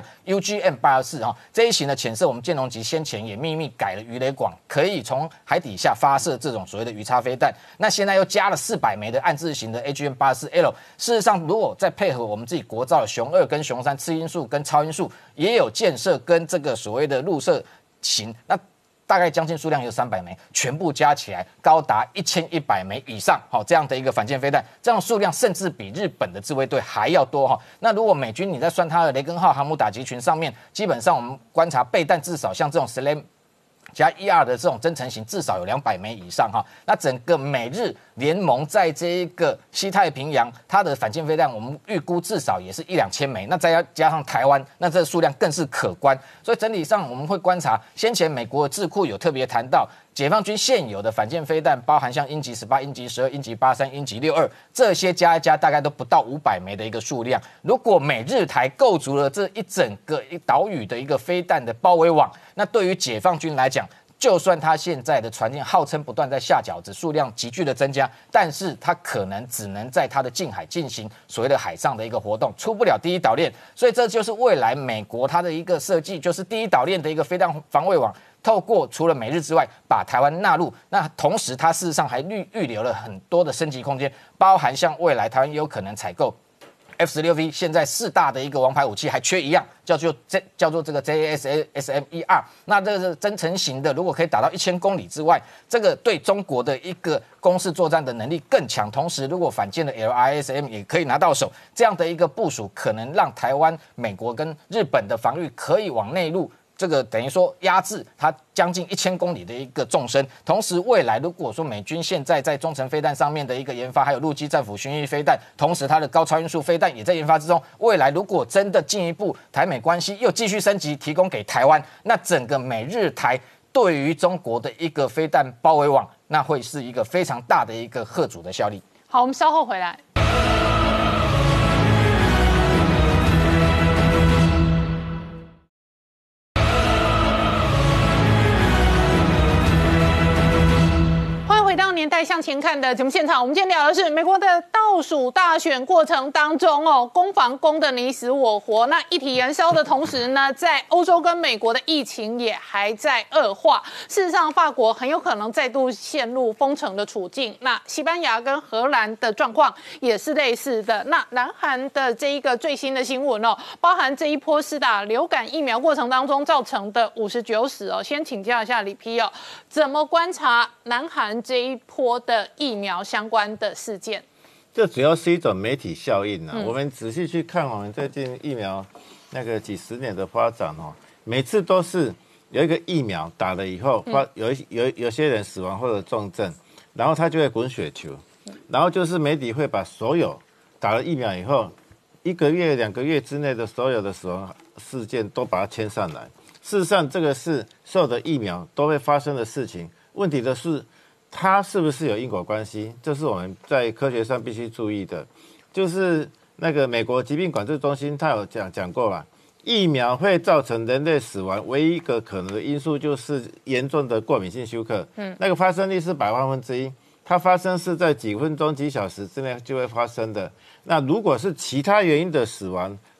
UGM-84这一型的潜射，我们剑龙级先前也秘密改了鱼雷管，可以从海底下发射这种所谓的鱼叉飞弹。那现在又加了400枚的暗制型的 AGM-84L， 事实上，如果再配合我们自己国造的熊2跟熊3次音速跟超音速，也有箭射跟这个所谓的陆射型，那大概将近数量有300枚，全部加起来高达1100枚以上。这样的一个反舰飞弹，这样数量甚至比日本的自卫队还要多那如果美军你在算它的雷根号航母打击群上面，基本上我们观察备弹至少像这种 SLAM。加1-2的这种增程型至少有200枚以上那整个美日联盟在这一个西太平洋，它的反舰飞弹我们预估至少也是1-2千枚，那再加上台湾，那这个数量更是可观。所以整体上我们会观察，先前美国的智库有特别谈到，解放军现有的反舰飞弹，包含像鹰击18、鹰击12、鹰击83、鹰击62这些加一加，大概都不到500枚的一个数量。如果美日台构筑了这一整个岛屿的一个飞弹的包围网，那对于解放军来讲，就算他现在的船舰号称不断在下饺子，数量急剧的增加，但是他可能只能在他的近海进行所谓的海上的一个活动，出不了第一岛链。所以这就是未来美国它的一个设计，就是第一岛链的一个飞弹防卫网。透过除了美日之外，把台湾纳入，那同时它事实上还预留了很多的升级空间，包含像未来台湾也有可能采购 F-16V， 现在4大的一个王牌武器还缺一样，叫做这个 JASSM-1R。那这个增程型的，如果可以打到1000公里之外，这个对中国的一个攻势作战的能力更强。同时，如果反舰的 LRASM 也可以拿到手，这样的一个部署，可能让台湾、美国跟日本的防御可以往内陆。这个等于说压制它将近1000公里的一个纵深，同时未来如果说美军现在在中程飞弹上面的一个研发，还有陆基战斧巡弋飞弹，同时它的高超音速飞弹也在研发之中。未来如果真的进一步台美关系又继续升级，提供给台湾，那整个美日台对于中国的一个飞弹包围网，那会是一个非常大的一个嚇阻的效力。 好，我们稍后回来。回到年代向前看的节目现场，我们今天聊的是美国的倒数大选过程当中攻防攻的你死我活。那一体燃烧的同时呢，在欧洲跟美国的疫情也还在恶化。事实上，法国很有可能再度陷入封城的处境。那西班牙跟荷兰的状况也是类似的。那南韩的这一个最新的新闻包含这一波施打流感疫苗过程当中造成的59死先请教一下李批怎么观察南韩这一波的疫苗相关的事件？ 这主要是一种媒体效应我们仔细去看我们最近疫苗那个几十年的发展每次都是有一个疫苗打了以后，有些人死亡或者重症，然后他就会滚雪球，然后就是媒体会把所有打了疫苗以后1个月、2个月之内的所有的死亡事件都把它牵上来。事实上，这个是所有的疫苗都会发生的事情。问题的是，它是不是有因果关系？这是我们在科学上必须注意的。就是那个美国疾病管制中心，它有讲过嘛，疫苗会造成人类死亡唯一一个可能的因素就是严重的过敏性休克。那个发生率是100万分之一，它发生是在几分钟、几小时之内就会发生的。那如果是其他原因的死亡，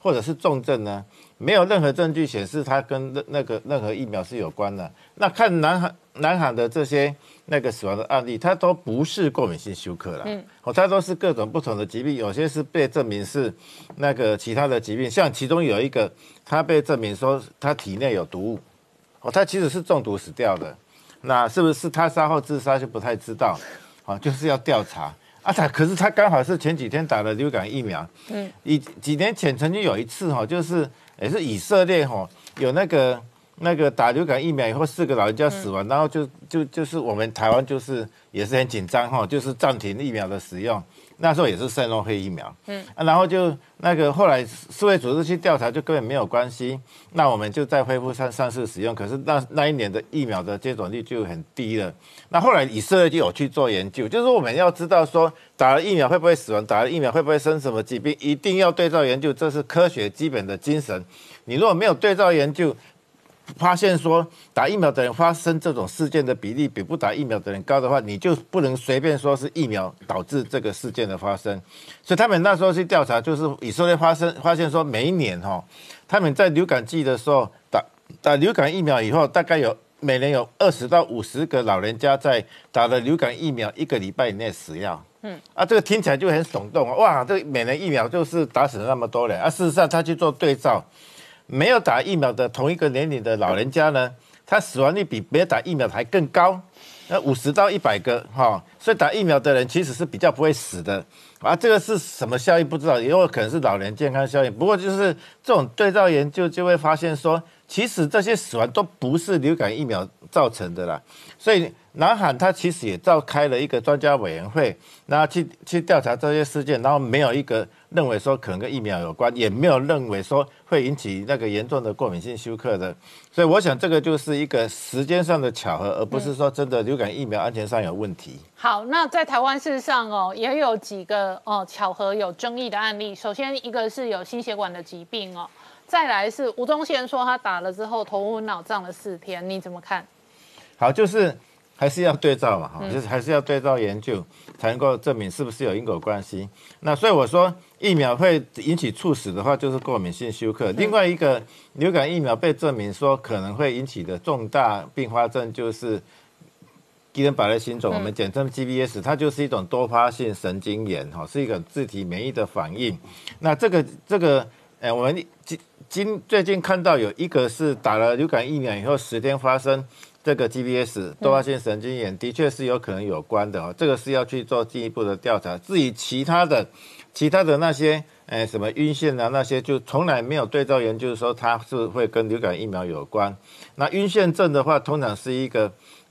或者是重症呢，没有任何证据显示它跟任何疫苗是有关的。那看南韩的这些死亡的案例，它都不是过敏性休克啦，它都是各种不同的疾病，有些是被证明是其他的疾病，像其中有一个，他被证明说他体内有毒物，他其实是中毒死掉的，那是不是他杀后自杀就不太知道，就是要调查。可是他刚好是前几天打了流感疫苗，几年前曾经有一次就是也是以色列有那个打流感疫苗以后4个老人家死亡，然后就是我们台湾就是也是很紧张就是暂停疫苗的使用，那时候也是赛诺菲疫苗，然后就后来世卫组织去调查，就根本没有关系，那我们就再恢复上市使用，可是那一年的疫苗的接种率就很低了。那后来以色列就有去做研究，就是我们要知道说打了疫苗会不会死亡，打了疫苗会不会生什么疾病，一定要对照研究，这是科学基本的精神。你如果没有对照研究，发现说打疫苗的人发生这种事件的比例比不打疫苗的人高的话，你就不能随便说是疫苗导致这个事件的发生。所以他们那时候去调查，就是以色列发现说每一年他们在流感季的时候打流感疫苗以后，大概每年有20到50个老人家在打了流感疫苗1个礼拜以内死掉。这个听起来就很耸动哇！这每年疫苗就是打死了那么多人事实上他去做对照。没有打疫苗的同一个年龄的老人家呢，他死亡率比没有打疫苗的还更高，50到100个所以打疫苗的人其实是比较不会死的这个是什么效应不知道，也有可能是老年健康效应。不过就是这种对照研究就会发现说，其实这些死亡都不是流感疫苗造成的啦。所以南韩他其实也召开了一个专家委员会，然后去调查这些事件，然后没有一个认为说可能跟疫苗有关，也没有认为说会引起严重的过敏性休克的。所以我想这个就是一个时间上的巧合，而不是说真的流感疫苗安全上有问题。 好，那在台湾事实上也有几个巧合有争议的案例。首先一个是有心血管的疾病再来是吴宗宪说他打了之后头昏脑胀了4天，你怎么看？ 好，就是还是要对照嘛，就是还是要对照研究，才能够证明是不是有因果关系。那所以我说，疫苗会引起猝死的话，就是过敏性休克。另外一个流感疫苗被证明说可能会引起的重大并发症就是基因白类心肿，我们简称 GBS， 它就是一种多发性神经炎，是一个自体免疫的反应。那这个，我们最近看到有一个是打了流感疫苗以后10天发生这个 GBS 多发性神经炎，的确是有可能有关的这个是要去做进一步的调查。至于其他的那些什么晕眩那些，就从来没有对照研究说它是会跟流感疫苗有关。那晕眩症的话，通常是一个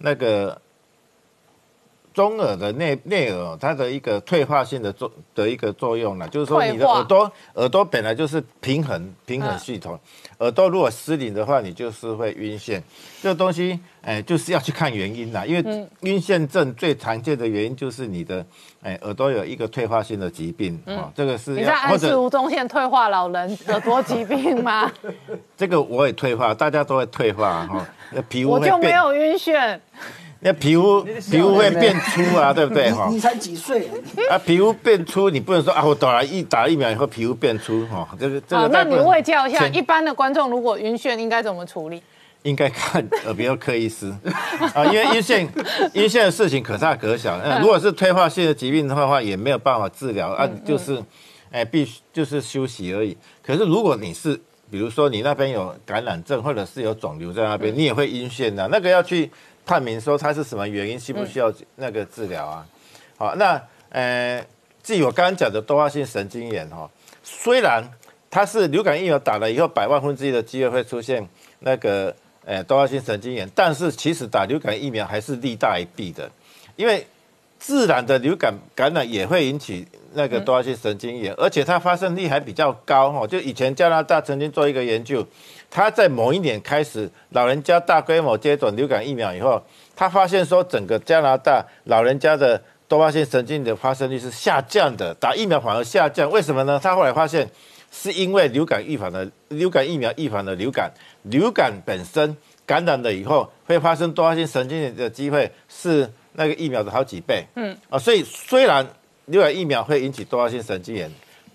中耳的内耳它的一个退化性的一个作用就是说你的耳朵本来就是平衡系统，耳朵如果失灵的话，你就是会晕眩。这个东西就是要去看原因因为晕眩症最常见的原因就是你的耳朵有一个退化性的疾病这个是你在暗示吴宗宪退化老人耳朵疾病吗？ 这个我也退化，大家都会退化皮肤我就没有晕眩。 那皮肤会变粗对不对你才几岁皮肤变粗，你不能说我打了疫苗以后皮肤变粗这个那你卫教一下，一般的观众如果晕眩应该怎么处理？ 应该看耳鼻喉科医师因为晕眩的事情可大可小如果是退化性的疾病的话，也没有办法治疗就是必须就是休息而已。可是如果你是比如说你那边有感染症，或者是有肿瘤在那边，你也会晕眩那个要去判明说它是什么原因，需不需要治疗好，那至于我刚刚讲的多发性神经炎虽然它是流感疫苗打了以后1/1000的机会会出现多发性神经炎，但是其实打流感疫苗还是利大于弊的，因为自然的流感感染也会引起多发性神经炎，而且它发生率还比较高就以前加拿大曾经做一个研究，他在某一年开始老人家大规模接种流感疫苗以后，他发现说整个加拿大老人家的多发性神经炎的发生率是下降的，打疫苗反而下降，为什么呢？他后来发现是因为流感疫苗预防的流感本身感染了以后会发生多发性神经炎的机会是疫苗的好几倍所以虽然流感疫苗会引起多发性神经炎，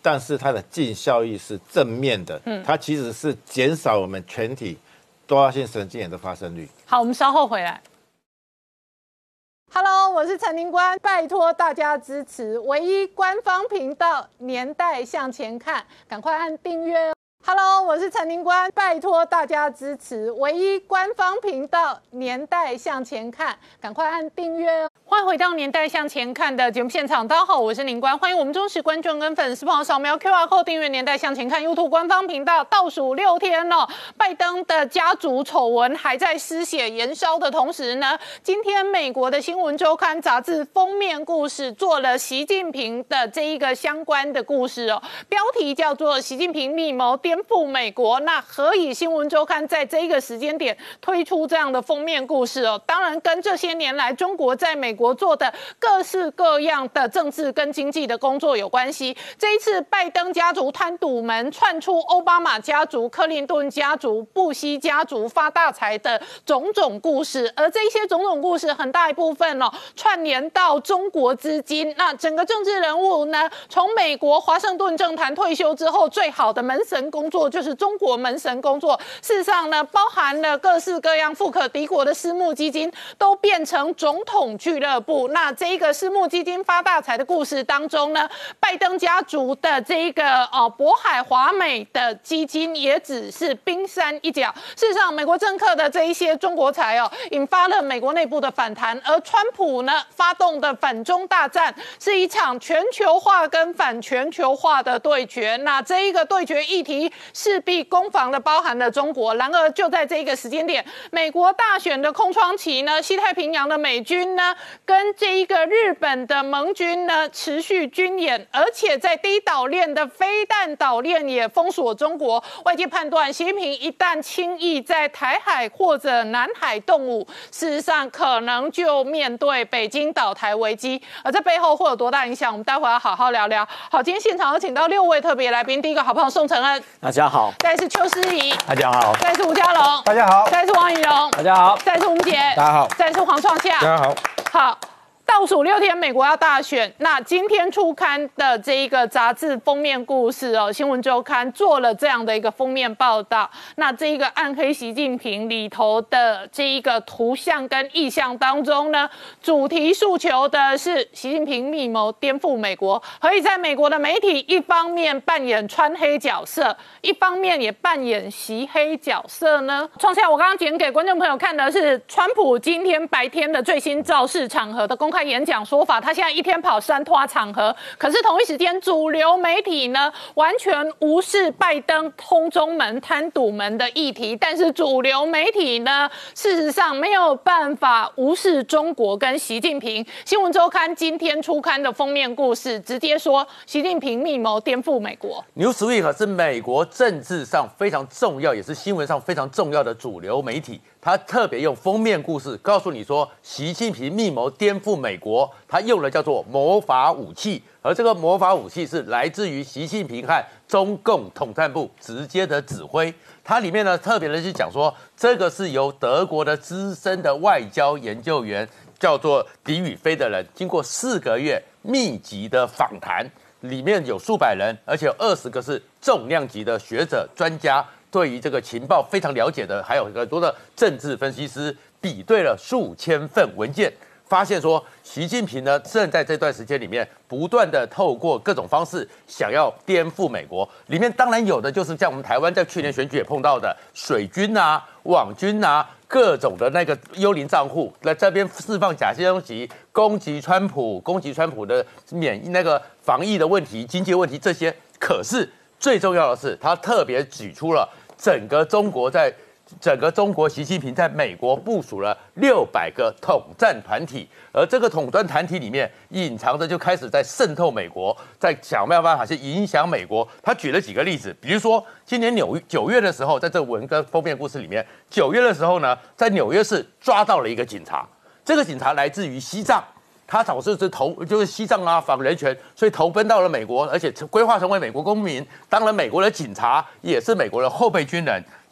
但是它的净效益是正面的，它其实是减少我们全体多发性神经炎的发生率。 好，我们稍后回来。Hello， 我是陈宁官，拜托大家支持唯一官方频道《年代向前看》，赶快按订阅哦。Hello， 我是陈宁官，拜托大家支持唯一官方频道《年代向前看》，赶快按订阅哦。欢迎回到《年代向前看》的节目现场，大家好，我是宁官，欢迎我们忠实观众跟粉丝朋友扫描 QR Code 订阅《年代向前看》YouTube 官方频道，倒数6天了。拜登的家族丑闻还在失血延烧的同时呢，今天美国的新闻周刊杂志封面故事做了习近平的这一个相关的故事哦，标题叫做“习近平密谋颠覆美国”。那何以新闻周刊在这一个时间点推出这样的封面故事哦？当然跟这些年来中国在美国做的各式各样的政治跟经济的工作有关系。这一次拜登家族贪赌门窜出奥巴马家族、克林顿家族、布希家族发大财的种种故事，而这些种种故事很大一部分串联到中国资金。那整个政治人物呢，从美国华盛顿政坛退休之后，最好的门神工作就是中国门神工作。事实上呢，包含了各式各样富可敌国的私募基金，都变成总统俱乐部。那这一个私募基金发大财的故事当中呢，拜登家族的这一个渤海华美的基金也只是冰山一角。事实上，美国政客的这一些中国财引发了美国内部的反弹，而川普呢发动的反中大战是一场全球化跟反全球化的对决。那这一个对决议题势必攻防的包含了中国。然而就在这个时间点，美国大选的空窗期呢，西太平洋的美军呢跟这一个日本的盟军呢持续军演，而且在低岛链的飞弹岛链也封锁中国。外界判断，习近平一旦轻易在台海或者南海动武，事实上可能就面对北京倒台危机。而这背后会有多大影响，我们待会要好好聊聊。好，今天现场有请到6位特别来宾，第一个好朋友宋承恩， 大家好； 再来是邱诗怡， 大家好； 再来是吴家龙， 大家好； 再来是王以荣， 大家好； 再来是吴杰， 大家好； 再来是黄创夏， 大家好。 好。倒数6天，美国要大选。那今天出刊的这一个杂志封面故事新闻周刊做了这样的一个封面报道。那这一个暗黑习近平里头的这一个图像跟意象当中呢，主题诉求的是习近平密谋颠覆美国。何以在美国的媒体一方面扮演穿黑角色，一方面也扮演习黑角色呢？创下我刚刚剪给观众朋友看的是川普今天白天的最新造势场合的公开演讲说法，他现在一天跑3拖场合，可是同一时间主流媒体呢完全无视拜登通中门贪赌门的议题，但是主流媒体呢事实上没有办法无视中国跟习近平。新闻周刊今天出刊的封面故事直接说习近平密谋颠覆美国。 Newsweek 是美国政治上非常重要，也是新闻上非常重要的主流媒体。他特别用封面故事告诉你说，习近平密谋颠覆美国，他用的叫做魔法武器，而这个魔法武器是来自于习近平和中共统战部直接的指挥。它里面呢特别的去讲说，这个是由德国的资深的外交研究员叫做狄宇飞的人，经过4个月密集的访谈，里面有数百人，而且有20个是重量级的学者专家。对于这个情报非常了解的，还有很多的政治分析师，比对了数千份文件，发现说，习近平呢正在这段时间里面不断的透过各种方式想要颠覆美国。里面当然有的就是像我们台湾在去年选举也碰到的水军啊、网军啊，各种的那个幽灵账户在这边释放假消息，攻击川普的那个防疫的问题、经济问题这些。可是最重要的是，他特别举出了整个中国习近平在美国部署了600个统战团体，而这个统战团体里面隐藏着就开始在渗透美国，在想办法去影响美国。他举了几个例子，比如说今年9月的时候，在这文跟封面故事里面，9月的时候呢，在纽约市抓到了一个警察，这个警察来自于西藏。他早是就是西藏啊，反人权，所以投奔到了美国，而且规划成为美国公民，当了美国的警察，也是美国的后备军人。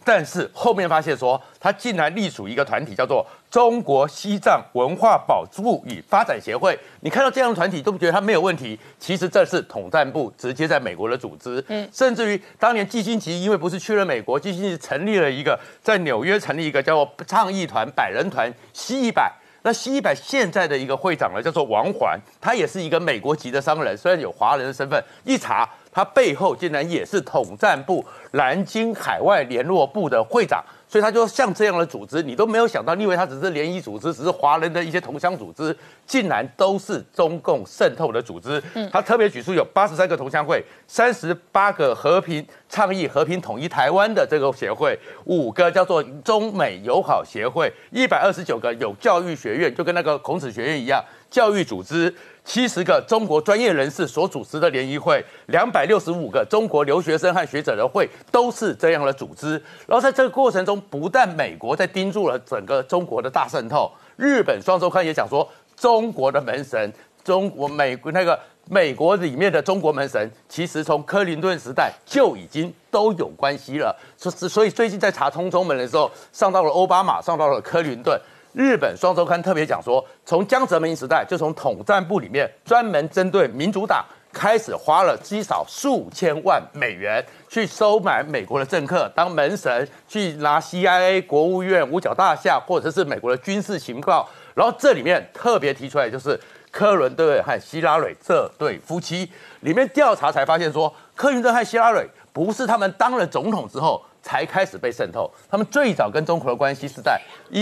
但是后面发现说，他竟然隶属一个团体，叫做中国西藏文化保护与发展协会。你看到这样的团体，都不觉得他没有问题。其实这是统战部直接在美国的组织。甚至于当年季辛吉因为不是去了美国，季辛吉成立了一个在纽约成立一个叫做倡议团、百人团西100。那西100现在的一个会长呢，叫做王环，他也是一个美国籍的商人，虽然有华人的身份，一查他背后竟然也是统战部南京海外联络部的会长。所以他就像这样的组织，你都没有想到，你以为他只是联谊组织，只是华人的一些同乡组织，竟然都是中共渗透的组织。他特别举出有83个同乡会，38个和平倡议和平统一台湾的这个协会，5个叫做中美友好协会，129个有教育学院，就跟那个孔子学院一样，教育组织。70个中国专业人士所主持的联谊会，265个中国留学生和学者的会，都是这样的组织。然后在这个过程中，不但美国在盯住了整个中国的大渗透，日本双周刊也讲说，中国的门神，美国里面的中国门神，其实从克林顿时代就已经都有关系了。所以最近在查通中门的时候，上到了奥巴马，上到了克林顿。日本双周刊特别讲说，从江泽民时代就从统战部里面专门针对民主党开始花了至少数千万美元去收买美国的政客当门神，去拿 CIA、国务院、五角大厦或者是美国的军事情报。然后这里面特别提出来就是科伦顿和希拉蕊这对夫妻，里面调查才发现说，克林顿和希拉蕊不是他们当了总统之后才开始被渗透，他们最早跟中国的关系是在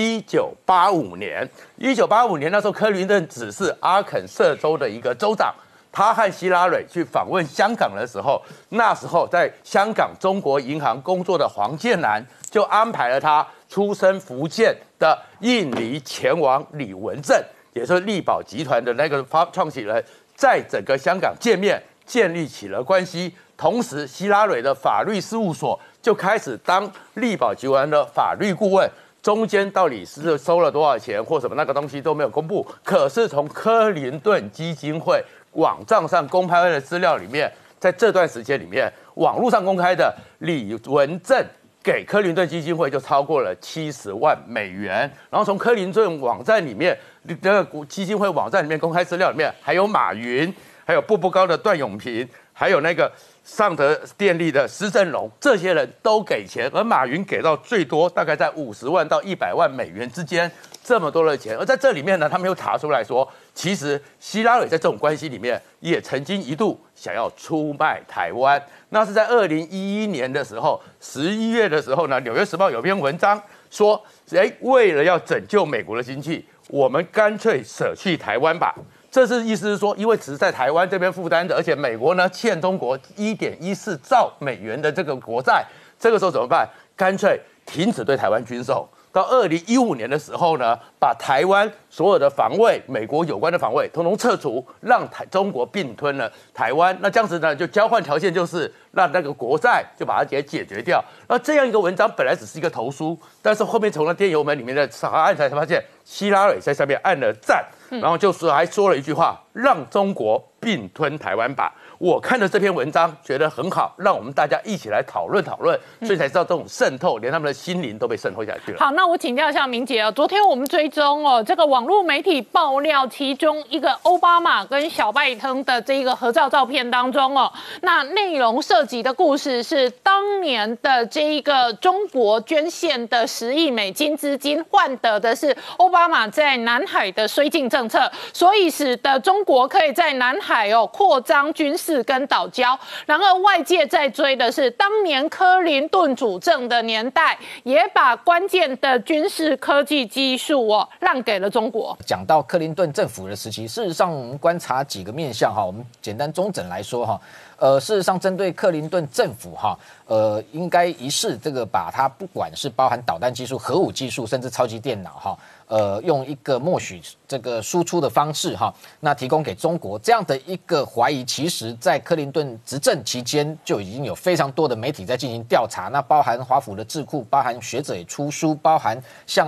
1985年。1985年那时候，克林顿只是阿肯色州的一个州长。他和希拉蕊去访问香港的时候，那时候在香港中国银行工作的黄建南就安排了他出身福建的印尼前王李文正，也就是力宝集团的那个创始人，在整个香港见面，建立起了关系。同时，希拉蕊的法律事务所就开始当力宝集团的法律顾问，中间到底是收了多少钱或什么那个东西都没有公布。可是从克林顿基金会网站上公开的资料里面，在这段时间里面，网络上公开的李文正给克林顿基金会就超过了70万美元。然后从克林顿网站里面，那个基金会网站里面公开资料里面，还有马云，还有步步高的段永平，还有那个尚德电力的施正荣，这些人都给钱，而马云给到最多大概在50万到100万美元之间，这么多的钱。而在这里面呢，他们又查出来说，其实希拉蕊在这种关系里面也曾经一度想要出卖台湾。那是在2011年的时候，11月的时候呢，《纽约时报》有篇文章说，为了要拯救美国的经济，我们干脆舍弃台湾吧。这是意思是说，因为只是在台湾这边负担的，而且美国呢欠中国1.14兆美元的这个国债，这个时候怎么办？干脆停止对台湾军售。到2015年的时候呢，把台湾所有的防卫，美国有关的防卫，统统撤除，让中国并吞了台湾。那这样子呢，就交换条件就是让那个国债就把它给解决掉。那这样一个文章本来只是一个投书，但是后面从那电邮门里面的查案才发现，希拉蕊在上面按了赞，然后就是还说了一句话：让中国并吞台湾吧。我看了这篇文章，觉得很好，让我们大家一起来讨论讨论，所以才知道这种渗透，连他们的心灵都被渗透下去了。 好，那我请教一下明姐昨天我们追踪这个网络媒体爆料，其中一个奥巴马跟小拜登的这个合照照片当中那内容涉及的故事是当年的这一个中国捐献的10亿美金资金换得的是奥巴马在南海的绥靖政策，所以使得中国可以在南海扩张军事跟岛礁。然而外界在追的是当年克林顿主政的年代，也把关键的军事科技技术让给了中国。 讲到克林顿政府的时期，事实上我们观察几个面向我们简单中整来说事实上针对克林顿政府应该一试这个把它不管是包含导弹技术、核武技术，甚至超级电脑用一个默许这个输出的方式那提供给中国这样的一个怀疑，其实在克林顿执政期间就已经有非常多的媒体在进行调查，那包含华府的智库，包含学者也出书，包含像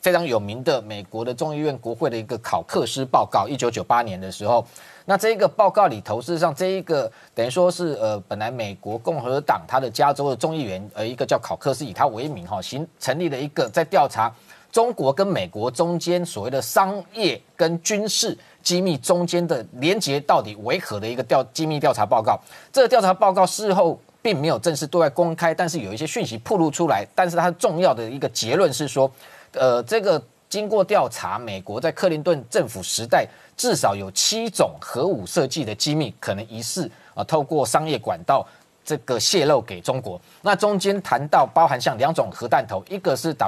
非常有名的美国的众议院国会的一个考克斯报告，1998年的时候。那这一个报告里头，事实上这一个等于说是本来美国共和党他的加州的众议员一个叫考克斯，以他为名成立了一个在调查中国跟美国中间所谓的商业跟军事机密中间的连结到底为何的一个机密调查报告。这个调查报告事后并没有正式对外公开，但是有一些讯息暴露出来。但是它重要的一个结论是说，这个经过调查，美国在克林顿政府时代至少有7种核武设计的机密可能疑似透过商业管道这个泄露给中国。那中间谈到包含像2种核弹头，一个是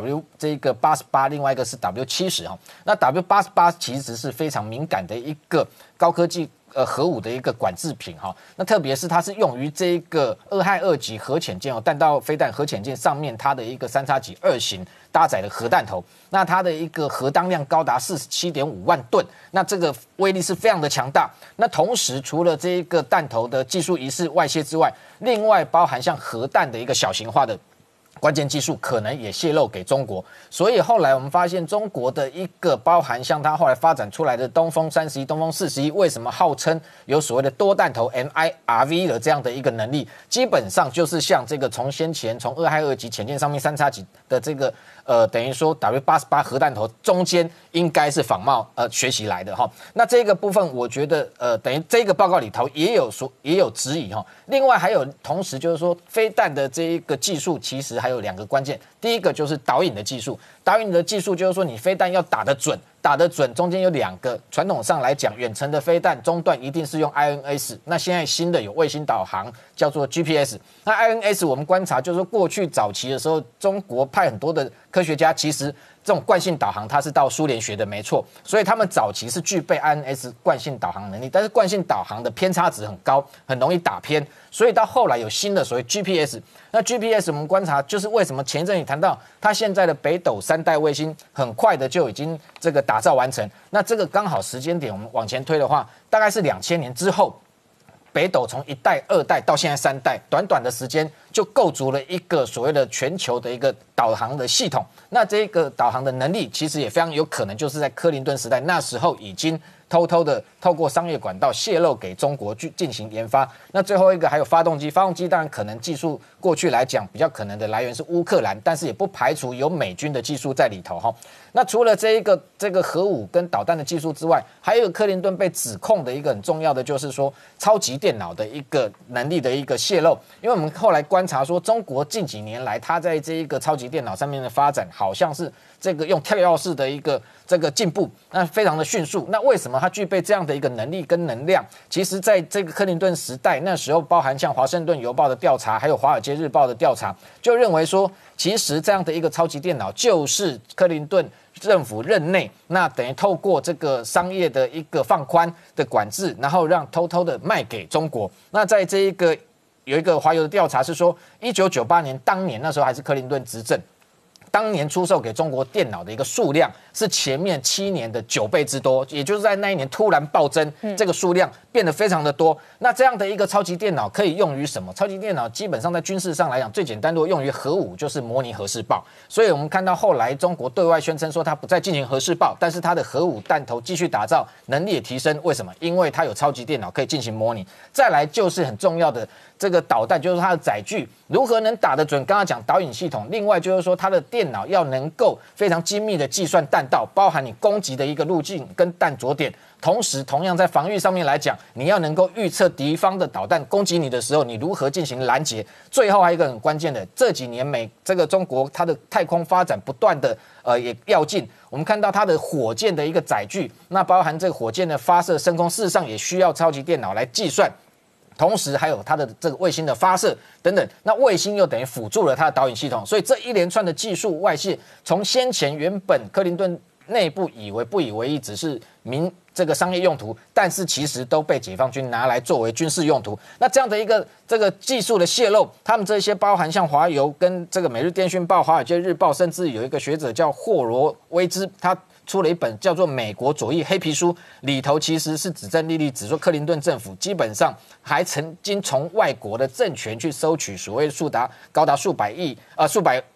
W88， 另外一个是 W70 哈。那 W88 其实是非常敏感的一个高科技核武的一个管制品哈。那特别是它是用于这个2氦2级核潜舰弹道飞弹核潜舰上面它的一个3叉戟2型搭载的核弹头。那它的一个核当量高达47.5万吨，那这个威力是非常的强大。那同时除了这一个弹头的技术疑似外泄之外，另外包含像核弹的一个小型化的关键技术可能也泄露给中国。所以后来我们发现中国的一个包含像它后来发展出来的东风31、东风41，为什么号称有所谓的多弹头 MIRV 的这样的一个能力，基本上就是像这个从2氦2级潜舰上面3叉戟的这个等于说 W88 核弹头中间应该是仿冒学习来的哈。那这个部分我觉得等于这个报告里头也有质疑哈。另外还有同时就是说飞弹的这一个技术其实还有2个关键，第一个就是导引的技术。导引的技术就是说你飞弹要打得准，中间有2个，传统上来讲远程的飞弹中段一定是用 INS， 那现在新的有卫星导航叫做 GPS。 那 INS 我们观察就是说过去早期的时候，中国派很多的科学家，其实这种惯性导航它是到苏联学的没错，所以他们早期是具备 INS 惯性导航能力，但是惯性导航的偏差值很高，很容易打偏，所以到后来有新的所谓 GPS。 那 GPS 我们观察就是为什么前一阵也谈到它现在的北斗3代卫星很快的就已经这个打造完成，那这个刚好时间点我们往前推的话，大概是2000年之后，北斗从1代、2代到现在3代，短短的时间就构筑了一个所谓的全球的一个导航的系统。那这个导航的能力其实也非常有可能就是在克林顿时代那时候已经偷偷的透过商业管道泄露给中国去进行研发。那最后一个还有发动机当然可能技术过去来讲比较可能的来源是乌克兰，但是也不排除有美军的技术在里头哈。那除了这个核武跟导弹的技术之外，还有克林顿被指控的一个很重要的就是说超级电脑的一个能力的一个泄露。因为我们后来观察说，中国近几年来它在这一个超级电脑上面的发展，好像是这个用跳跃式的一个这个进步，那非常的迅速。那为什么它具备这样的一个能力跟能量？其实在这个克林顿时代，那时候包含像华盛顿邮报的调查，还有华尔街日报的调查，就认为说，其实这样的一个超级电脑就是克林顿政府任内，那等于透过这个商业的一个放宽的管制，然后让偷偷的卖给中国。那在这一个有一个华邮的调查是说，1998年当年那时候还是克林顿执政，当年出售给中国电脑的一个数量是前面7年的9倍之多，也就是在那一年突然暴增，这个数量变得非常的多。那这样的一个超级电脑可以用于什么？超级电脑基本上在军事上来讲，最简单的用于核武，就是模拟核试爆。所以我们看到后来中国对外宣称说它不再进行核试爆，但是它的核武弹头继续打造，能力也提升。为什么？因为它有超级电脑可以进行模拟。再来就是很重要的这个导弹，就是它的载具如何能打得准。刚刚讲导引系统，另外就是说它的电脑要能够非常精密的计算弹道，包含你攻击的一个路径跟弹着点。同时，同样在防御上面来讲，你要能够预测敌方的导弹攻击你的时候，你如何进行拦截。最后还有一个很关键的，这几年这个中国它的太空发展不断的也要进，我们看到它的火箭的一个载具，那包含这个火箭的发射升空，事实上也需要超级电脑来计算。同时还有它的这个卫星的发射等等，那卫星又等于辅助了它的导引系统，所以这一连串的技术外泄，从先前原本克林顿内部不以为意，只是这个商业用途，但是其实都被解放军拿来作为军事用途。那这样的一个这个技术的泄露，他们这些包含像华邮跟这个每日电讯报、华尔街日报，甚至有一个学者叫霍罗威兹，他出了一本叫做《美国左翼黑皮书》，里头其实是指证莉莉，指说克林顿政府基本上还曾经从外国的政权去收取所谓高达数百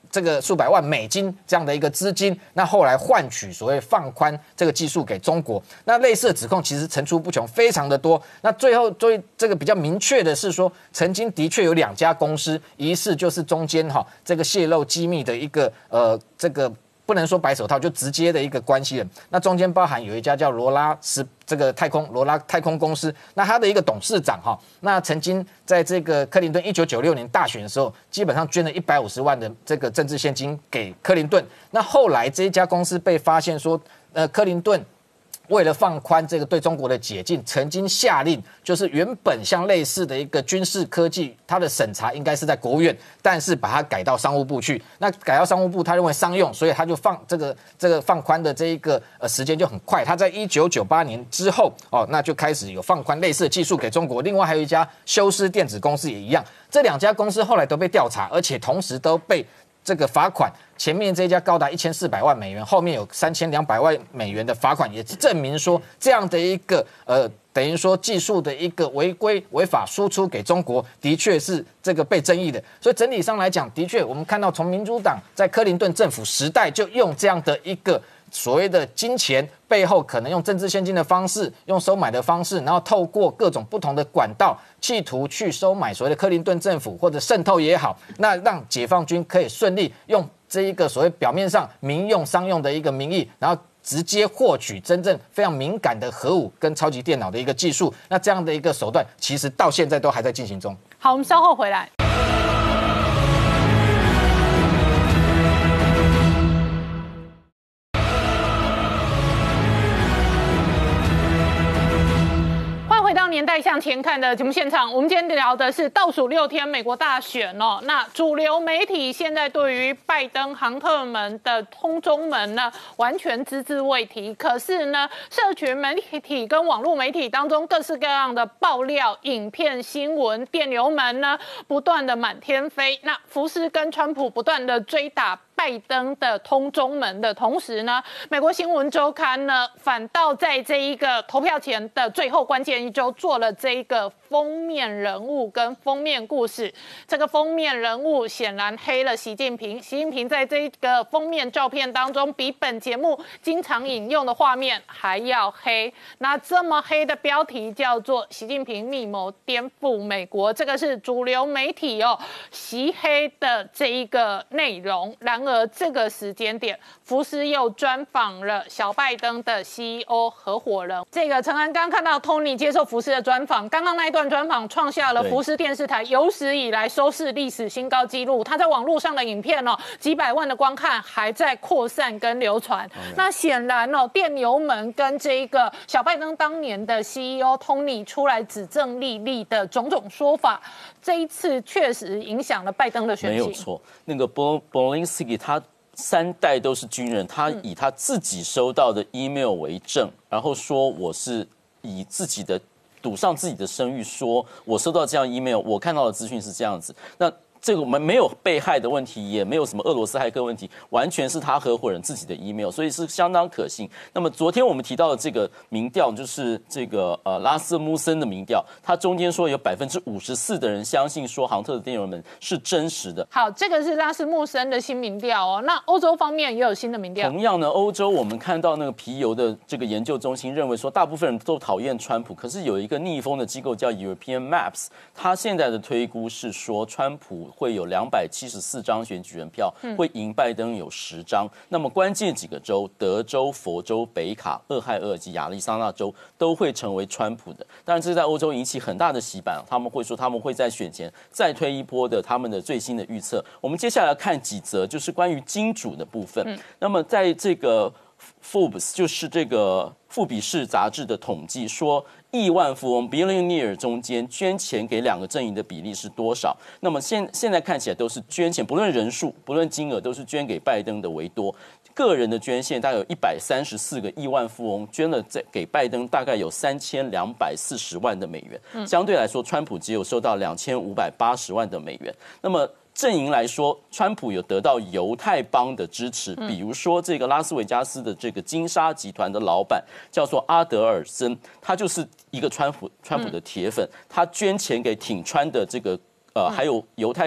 这个数百万美金这样的一个资金，那后来换取所谓放宽这个技术给中国。那类似的指控其实层出不穷，非常的多。那最后这个比较明确的是说，曾经的确有2家公司疑似就是中间这个泄露机密的一个这个。不能说白手套，就直接的一个关系人。那中间包含有一家叫罗拉太空公司，那他的一个董事长那曾经在这个克林顿1996年大选的时候，基本上捐了150万的这个政治现金给克林顿。那后来这一家公司被发现说，克林顿为了放宽这个对中国的解禁，曾经下令，就是原本像类似的一个军事科技，它的审查应该是在国务院，但是把它改到商务部去。那改到商务部，他认为商用，所以他就放这个放宽的这一个时间就很快。他在1998年之后那就开始有放宽类似的技术给中国。另外还有一家休斯电子公司也一样，这2家公司后来都被调查，而且同时都被这个罚款。前面这一家高达1400万美元，后面有3200万美元的罚款，也证明说这样的一个等于说技术的一个违法输出给中国，的确是这个被争议的。所以整体上来讲，的确我们看到从民主党在克林顿政府时代就用这样的一个所谓的金钱背后，可能用政治现金的方式，用收买的方式，然后透过各种不同的管道，企图去收买所谓的克林顿政府或者渗透也好，那让解放军可以顺利用这一个所谓表面上民用商用的一个名义，然后直接获取真正非常敏感的核武跟超级电脑的一个技术。那这样的一个手段，其实到现在都还在进行中。 好，我们稍后回来。回到年代向前看的节目现场，我们今天聊的是倒数6天美国大选那主流媒体现在对于拜登航特门的通中门呢，完全只字未提。可是呢，社群媒体跟网络媒体当中各式各样的爆料、影片、新闻、电流门呢，不断的满天飞。那福斯跟川普不断的追打拜登的通中门的同时呢，美国新闻周刊呢，反倒在这一个投票前的最后关键一周做了这一个封面人物跟封面故事。这个封面人物显然黑了习近平，习近平在这个封面照片当中，比本节目经常引用的画面还要黑。那这么黑的标题叫做“习近平密谋颠覆美国”，这个是主流媒体习黑的这一个内容。然而这个时间点，福斯又专访了小拜登的 CEO 合伙人。这个陈安刚看到 Tony 接受福斯的专访，刚刚那一段专访创下了福斯电视台有史以来收视历史新高纪录。他在网络上的影片几百万的观看还在扩散跟流传。那显然电流门跟这个小拜登当年的 CEO Tony 出来指证莉莉的种种说法，这一次确实影响了拜登的选情。 没有错，那个Bolinsky他3代都是军人，他以他自己收到的 email 为证，然后说我是以自己的赌上自己的声誉，说我收到这样 email， 我看到的资讯是这样子。那这个我们没有被害的问题，也没有什么俄罗斯骇客问题，完全是他合伙人自己的 email， 所以是相当可信。那么昨天我们提到的这个民调，就是这个拉斯穆森的民调，他中间说有54%的人相信说杭特的电邮门是真实的。 好，这个是拉斯穆森的新民调那欧洲方面也有新的民调。 同样呢，欧洲我们看到那个皮尤的这个研究中心认为说，大部分人都讨厌川普，可是有一个逆风的机构叫 European Maps， 他现在的推估是说川普会有274张选举人票，会赢拜登有10张。那么关键几个州，德州、佛州、北卡、俄亥俄及亚利桑那州都会成为川普的。当然，这在欧洲引起很大的洗版，他们会说他们会在选前再推一波的他们的最新的预测。我们接下来看几则，就是关于金主的部分。那么在这个 Forbes 就是这个富比士杂志的统计说，亿万富翁 billionaire 中间捐钱给2个阵营的比例是多少？那么现在看起来都是捐钱，不论人数不论金额，都是捐给拜登的为多。个人的捐献大概有134个亿万富翁捐了给拜登，大概有3240万的美元。相对来说，川普只有收到2580万的美元。那么阵营来说，川普有得到犹太帮的支持，比如说这个拉斯维加斯的这个金沙集团的老板叫做阿德尔森，他就是一个川普的铁粉，他捐钱给挺川的这个还有犹太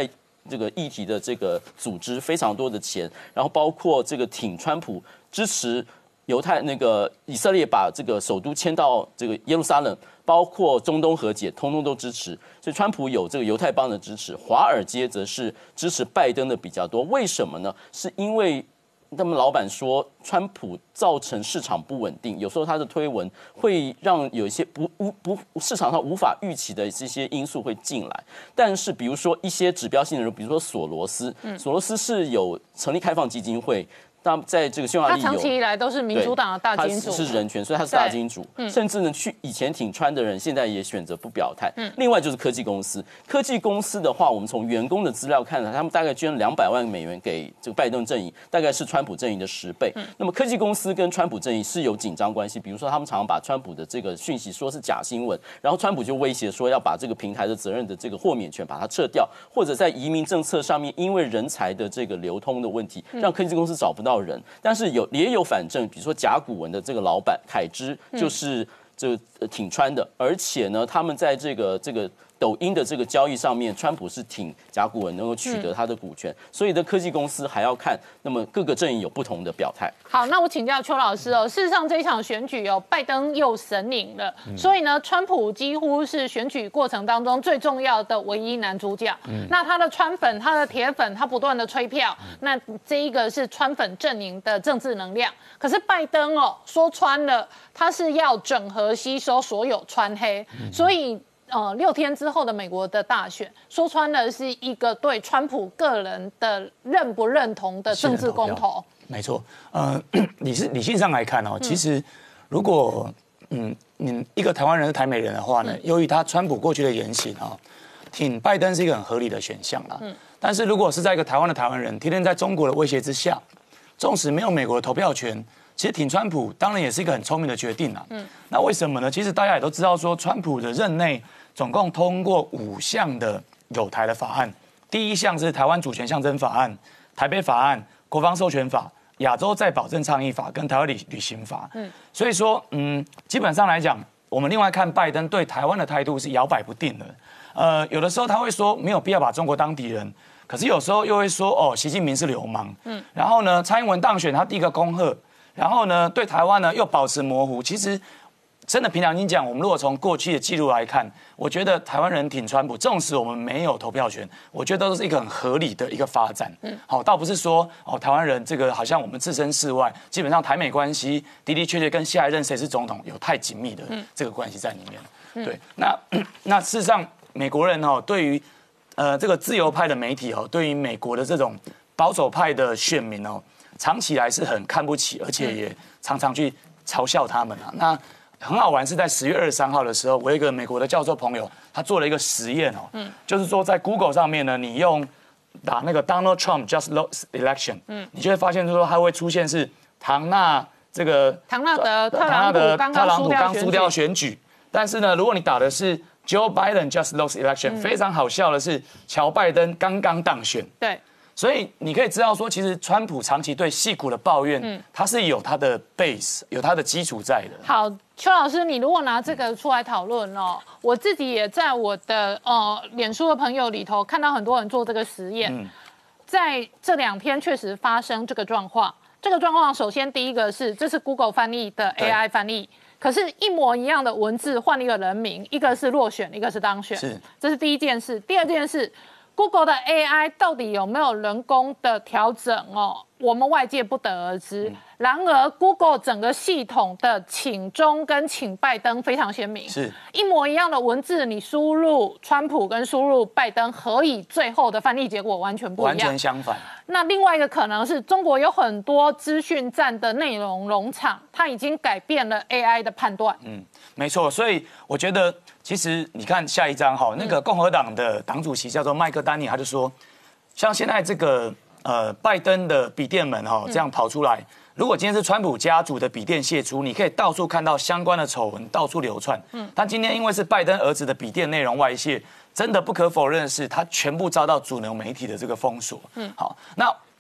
这个议题的这个组织非常多的钱，然后包括这个挺川普、支持犹太以色列把这个首都迁到这个耶路撒冷，包括中东和解，通通都支持。所以川普有这个犹太帮的支持，华尔街则是支持拜登的比较多。为什么呢？是因为他们老板说，川普造成市场不稳定，有时候他的推文会让有一些市场上无法预期的这些因素会进来。但是，比如说一些指标性的人，比如说索罗斯，索罗斯是有成立开放基金会。那在这个匈牙利， 他长期以来都是民主党的大金主， 他是人权，所以他是大金主。甚至呢，以前挺川的人，现在也选择不表态。另外就是科技公司，科技公司的话，我们从员工的资料看来，他们大概捐200万美元给这个拜登阵营，大概是川普阵营的10倍。那么科技公司跟川普阵营是有紧张关系，比如说他们常常把川普的这个讯息说是假新闻，然后川普就威胁说要把这个平台的责任的这个豁免权把它撤掉，或者在移民政策上面，因为人才的这个流通的问题，让科技公司找不到人。但是也有反正，比如说甲骨文的这个老板凯芝就是挺川的，而且呢，他们在这个抖音的这个交易上面，川普是挺甲骨文能够取得他的股权，所以的科技公司还要看，那么各个阵营有不同的表态。 好，那我请教邱老师哦，事实上这一场选举拜登又神隐了，所以呢，川普几乎是选举过程当中最重要的唯一男主角。那他的川粉、他的铁粉，他不断的吹票，那这一个是川粉阵营的政治能量。可是拜登说穿了，他是要整合吸收所有川黑，所以。6天之后的美国的大选，说穿了是一个对川普个人的认不认同的政治公投。 没错，理性上来看其实如果你一个台湾人是台美人的话呢，由于他川普过去的言行挺拜登是一个很合理的选项啦。但是如果是在一个台湾的台湾人，天天在中国的威胁之下，纵使没有美国的投票权，其实挺川普当然也是一个很聪明的决定啦。那为什么呢？其实大家也都知道说，川普的任内总共通过5项的友台的法案，第一项是台湾主权象征法案、台北法案、国防授权法、亚洲再保证倡议法跟台湾旅行法。所以说基本上来讲，我们另外看拜登对台湾的态度是摇摆不定的。有的时候他会说没有必要把中国当敌人，可是有时候又会说习近平是流氓。然后呢，蔡英文当选他第一个恭贺，然后呢对台湾呢又保持模糊。其实真的凭良心讲，我们如果从过去的记录来看，我觉得台湾人挺川普，纵使我们没有投票权，我觉得都是一个很合理的一个发展。倒不是说台湾人这个好像我们置身事外，基本上台美关系的的确确跟下一任谁是总统有太紧密的这个关系在里面。对，那事实上美国人对于这个自由派的媒体对于美国的这种保守派的选民长期以来是很看不起，而且也常常去嘲笑他们啊。那很好玩，是在10月23号的时候，我有一个美国的教授朋友，他做了一个实验就是说在 Google 上面呢，你用打那个 Donald Trump just lost election，你就会发现说它会出现是唐纳德特朗普刚输掉选举，但是呢，如果你打的是 Joe Biden just lost election，非常好笑的是乔拜登刚刚当选。 对。 所以你可以知道说，其实川普长期对矽谷的抱怨，他是有他的 base， 有他的基础在的。 好，邱老师，你如果拿这个出来讨论我自己也在我的脸书的朋友里头看到很多人做这个实验，在这2天确实发生这个状况。这个状况，首先第一个是这是 Google 翻译的 AI 翻译，可是一模一样的文字换了一个人名，一个是落选，一个是当选，这是第一件事。第二件事。Google 的 AI 到底有没有人工的调整我们外界不得而知。然而 Google 整个系统的请中跟请拜登非常鲜明，是一模一样的文字，你输入川普跟输入拜登，何以最后的翻译结果完全不一样？ 完全相反。 那另外一个可能是中国有很多资讯站的内容农场，它已经改变了 AI 的判断。 没错，所以我觉得其实你看下一张那个共和党的党主席叫做麦克丹尼，他就说，像现在这个拜登的笔电们这样跑出来，如果今天是川普家族的笔电泄出，你可以到处看到相关的丑闻到处流窜。但今天因为是拜登儿子的笔电内容外泄，真的不可否认的是，他全部遭到主流媒体的这个封锁。好，那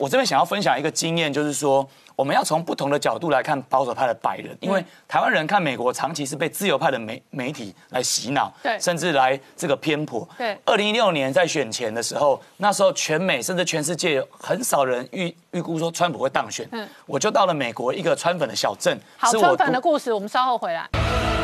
我这边想要分享一个经验，就是说我们要从不同的角度来看保守派的白人，因为台湾人看美国长期是被自由派的媒体来洗脑， 对， 甚至来这个偏颇。 对 ，2016年在选前的时候，那时候全美甚至全世界很少人预估说川普会当选。我就到了美国一个川粉的小镇。 好，川粉的故事我们稍后回来。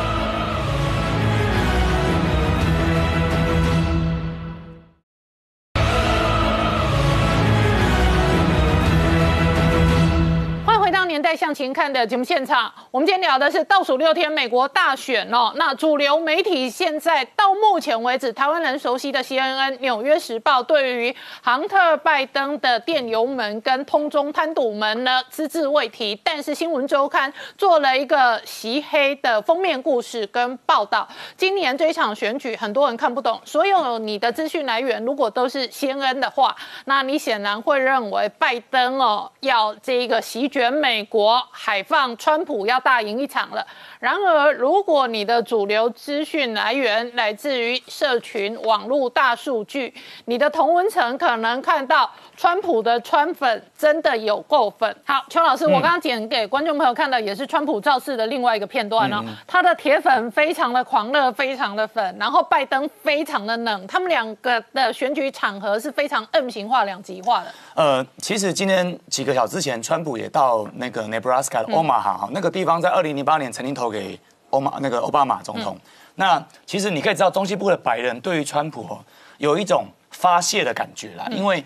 年代向前看的节目现场，我们今天聊的是倒数6天美国大选哦。那主流媒体现在到目前为止，台湾人熟悉的 CNN、纽约时报对于杭特拜登的电邮门跟通中贪赌门呢只字未提，但是新闻周刊做了一个袭黑的封面故事跟报道。今年这一场选举，很多人看不懂，所有你的资讯来源如果都是 CNN 的话，那你显然会认为拜登哦要这个席卷美国，海放川普要大赢一场了。然而，如果你的主流资讯来源来自于社群网络大数据，你的同温层可能看到川普的川粉真的有够粉。好，邱老师，我刚刚剪给观众朋友看的也是川普造势的另外一个片段哦，他的铁粉非常的狂热，非常的粉，然后拜登非常的冷，他们两个的选举场合是非常 M 型化、两极化的。 其实今天几个小时之前，川普也到那个 Nebraska 的 Omaha，那个地方在2008年曾经投给奥巴马总统。那其实你可以知道，中西部的白人对于川普有一种发泄的感觉啦，因为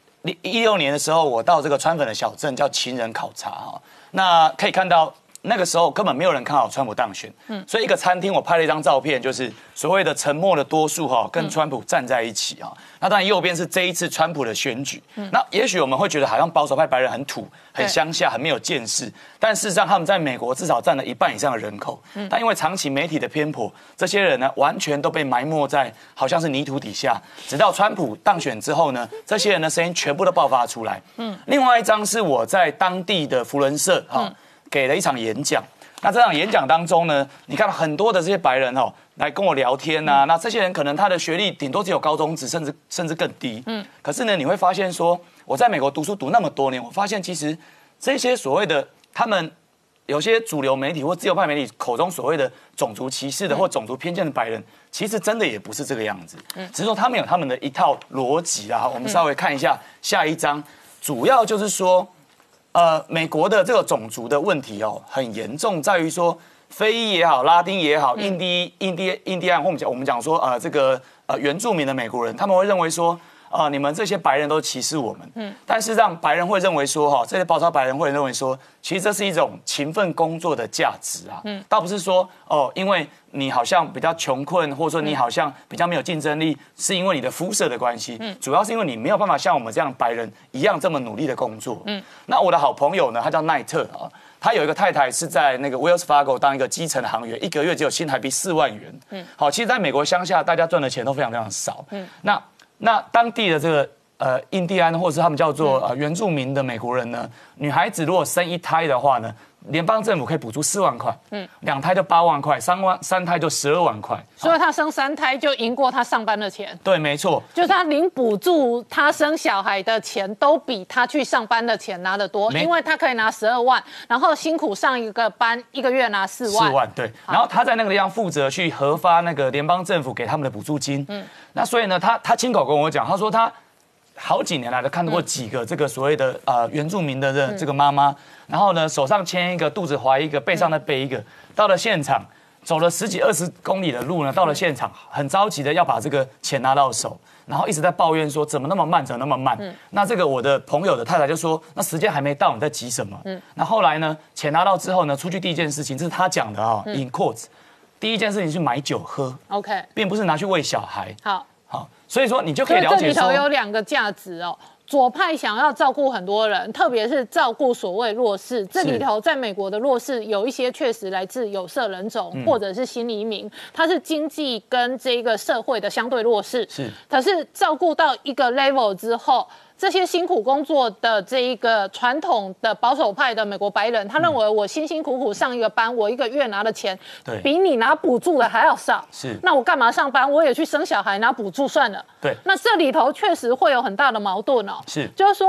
16年的时候，我到这个川粉的小镇叫情人考察哈，那可以看到。那个时候根本没有人看好川普当选，所以一个餐厅我拍了一张照片，就是所谓的沉默的多数跟川普站在一起那当然右边是这一次川普的选举，那也许我们会觉得好像保守派白人很土、很乡下、很没有见识，但事实上他们在美国至少占了1半以上的人口，但因为长期媒体的偏颇，这些人呢完全都被埋没在好像是泥土底下，直到川普当选之后呢，这些人的声音全部都爆发出来。另外一张是我在当地的福伦社给了一场演讲，那这场演讲当中呢，你看很多的这些白人来跟我聊天那这些人可能他的学历顶多只有高中职，甚至更低。可是呢，你会发现说，我在美国读书读那么多年，我发现其实这些所谓的他们有些主流媒体或自由派媒体口中所谓的种族歧视的或种族偏见的白人，其实真的也不是这个样子。只是说他们有他们的一套逻辑啦。我们稍微看一下下一章，主要就是说。美国的这个种族的问题很严重，在于说非裔也好，拉丁也好，印第安或我们讲说这个原住民的美国人，他们会认为说你们这些白人都歧视我们，但是让白人会认为说这些保守白人会认为说，其实这是一种勤奋工作的价值啊，倒不是说因为你好像比较穷困，或者说你好像比较没有竞争力，是因为你的肤色的关系，主要是因为你没有办法像我们这样白人一样这么努力的工作。那我的好朋友呢，他叫奈特他有一个太太是在那个 Wells Fargo 当一个基层的行员，一个月只有新台币4万元。好，其实在美国乡下，大家赚的钱都非常非常少。那当地的这个印第安或者是他们叫做原住民的美国人呢，女孩子如果生1胎的话呢，联邦政府可以补助4万块，2胎就8万块，3胎就12万块。 所以他生3胎就赢过他上班的钱。 对，没错， 就是他领补助，他生小孩的钱都比他去上班的钱拿得多，因为他可以拿12万，然后辛苦上一个班，1个月拿4万。 4万，对。然后他在那个地方负责去核发那个联邦政府给他们的补助金。那所以呢，他亲口跟我讲，他说他好几年来都看过几个这个所谓的原住民的这个妈妈，然后呢手上牵一个，肚子怀一个，背上再背一个，到了现场走了10几20公里的路呢，到了现场很着急的要把这个钱拿到手，然后一直在抱怨说怎么那么慢，怎么那么慢。那这个我的朋友的太太就说，那时间还没到，你在急什么？那后来呢，钱拿到之后呢，出去第一件事情，这是他讲的in quotes， 第一件事情是买酒喝 ，OK， 并不是拿去喂小孩。好，所以说你就可以了解说， 这里头有2个价值左派想要照顾很多人，特别是照顾所谓弱势。这里头在美国的弱势有一些确实来自有色人种或者是新移民，他是经济跟这个社会的相对弱势。可是照顾到一个 level 之后，这些辛苦工作的这一个传统的保守派的美国白人，他认为我辛辛苦苦上一个班，我1个月拿的钱比你拿补助的还要少。那我干嘛上班？我也去生小孩拿补助算了。那这里头确实会有很大的矛盾就是说，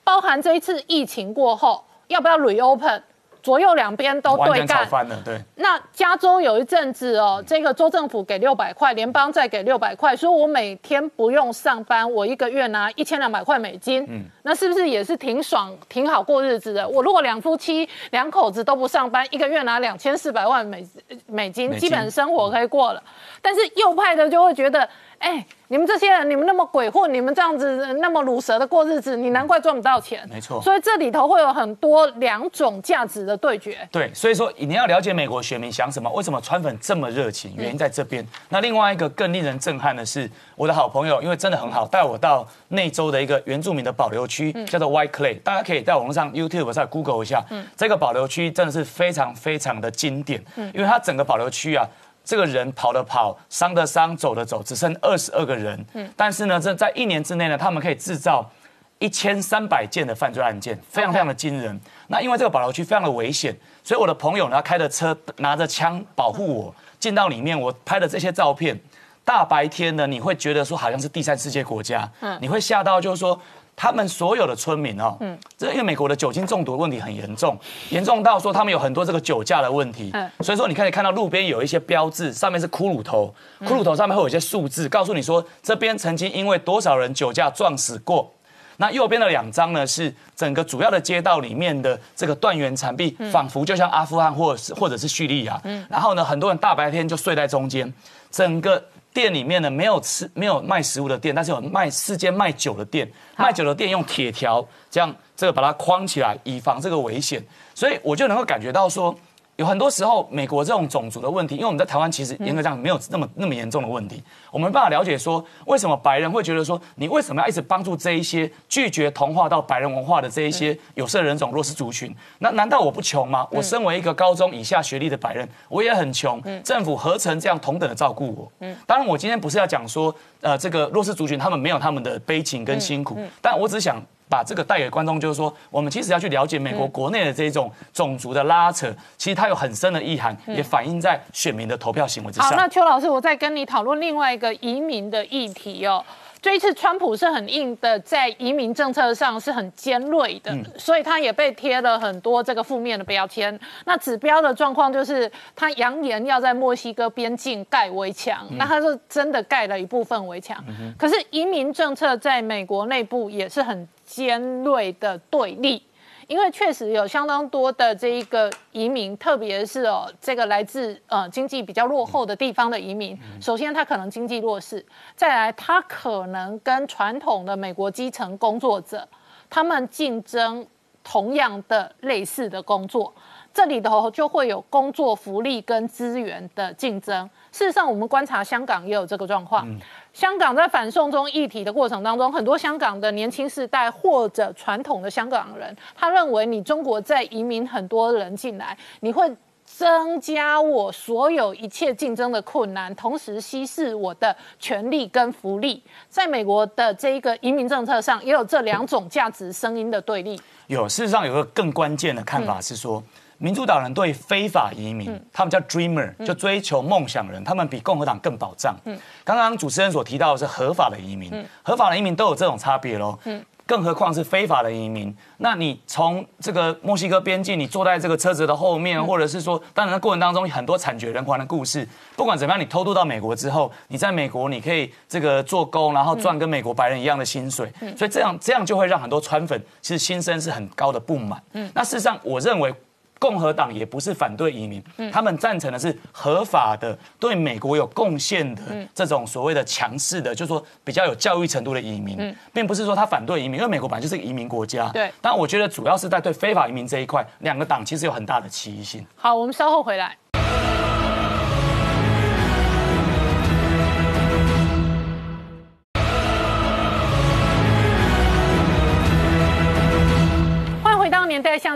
包含这一次疫情过后，要不要 reopen？左右两边都对干， 翻了。对， 那加州有一阵子哦，这个州政府给600块，联邦再给600块，说我每天不用上班，我一个月拿1200块美金。那是不是也是挺爽、挺好过日子的？我如果两夫妻两口子都不上班，一个月拿2400万美金，基本生活可以过了。但是右派的就会觉得，你们这些人，你们那么鬼混，你们这样子那么鲁蛇的过日子，你难怪赚不到钱。 没错， 所以这里头会有很多两种价值的对决。 对，所以说你要了解美国选民想什么，为什么川粉这么热情，原因在这边。那另外一个更令人震撼的是，我的好朋友，因为真的很好，带我到内州的一个原住民的保留区，叫做 White Clay， 大家可以在网络上 YouTube 上 Google 一下，这个保留区真的是非常非常的经典，因为它整个保留区啊。这个人跑的跑，伤的伤，走的走，只剩22个人。但是呢，这在1年之内呢，他们可以制造1300件的犯罪案件，非常非常的惊人。那因为这个保留区非常的危险，所以我的朋友呢，他开着车，拿着枪保护我，进到里面，我拍的这些照片，大白天呢，你会觉得说好像是第三世界国家，你会吓到，就是说。他们所有的村民哦，这因为美国的酒精中毒问题很严重，严重到说他们有很多这个酒驾的问题，所以说你可以看到路边有一些标志，上面是骷髅头，骷髅头上面会有一些数字，告诉你说这边曾经因为多少人酒驾撞死过。那右边的2张呢，是整个主要的街道里面的这个断垣残壁，仿佛就像阿富汗或者是叙利亚。然后呢，很多人大白天就睡在中间，整个。店里面呢没有卖食物的店，但是有4间卖酒的店，卖酒的店用铁条这样把它框起来，以防这个危险。所以我就能够感觉到说，有很多时候美国这种种族的问题，因为我们在台湾其实严格讲没有那么严重的问题，我们没办法了解说为什么白人会觉得说你为什么要一直帮助这一些拒绝同化到白人文化的这一些有色人种弱势族群？那难道我不穷吗？我身为一个高中以下学历的白人，我也很穷，政府何曾这样同等的照顾我？当然，我今天不是要讲说这个弱势族群他们没有他们的悲情跟辛苦，但我只是想。把这个带给观众，就是说，我们其实要去了解美国国内的这种种族的拉扯，其实它有很深的意涵，也反映在选民的投票行为之上。 好，那邱老师，我再跟你讨论另外一个移民的议题哦。这一次川普是很硬的，在移民政策上是很尖锐的，所以他也被贴了很多这个负面的标签。那指标的状况就是他扬言要在墨西哥边境盖围墙，那他是真的盖了一部分围墙。可是移民政策在美国内部也是很尖锐的对立。因为确实有相当多的这一个移民，特别是这个来自经济比较落后的地方的移民，首先他可能经济弱势，再来他可能跟传统的美国基层工作者，他们竞争同样的类似的工作，这里头就会有工作福利跟资源的竞争。事实上，我们观察香港也有这个状况。香港在反送中议题的过程当中，很多香港的年轻世代或者传统的香港人，他认为你中国在移民很多人进来，你会增加我所有一切竞争的困难，同时稀释我的权利跟福利。在美国的这一个移民政策上，也有这2种价值声音的对立。事实上有个更关键的看法是说。民主党人对非法移民，他们叫 dreamer， 就追求梦想人，他们比共和党更保障。刚刚主持人所提到的是合法的移民，合法的移民都有这种差别咯。更何况是非法的移民。那你从这个墨西哥边境，你坐在这个车子的后面，或者是说，当然在过程当中很多惨绝人寰的故事。不管怎么样，你偷渡到美国之后，你在美国你可以这个做工，然后赚跟美国白人一样的薪水，所以这样就会让很多川粉其实心生是很高的不满。那事实上，我认为。共和党也不是反对移民，他们赞成的是合法的、对美国有贡献的这种所谓的强势的，就是说比较有教育程度的移民，并不是说他反对移民，因为美国本来就是一个移民国家。 对， 但我觉得主要是在对非法移民这一块，2个党其实有很大的歧义性。 好，我们稍后回来。年代向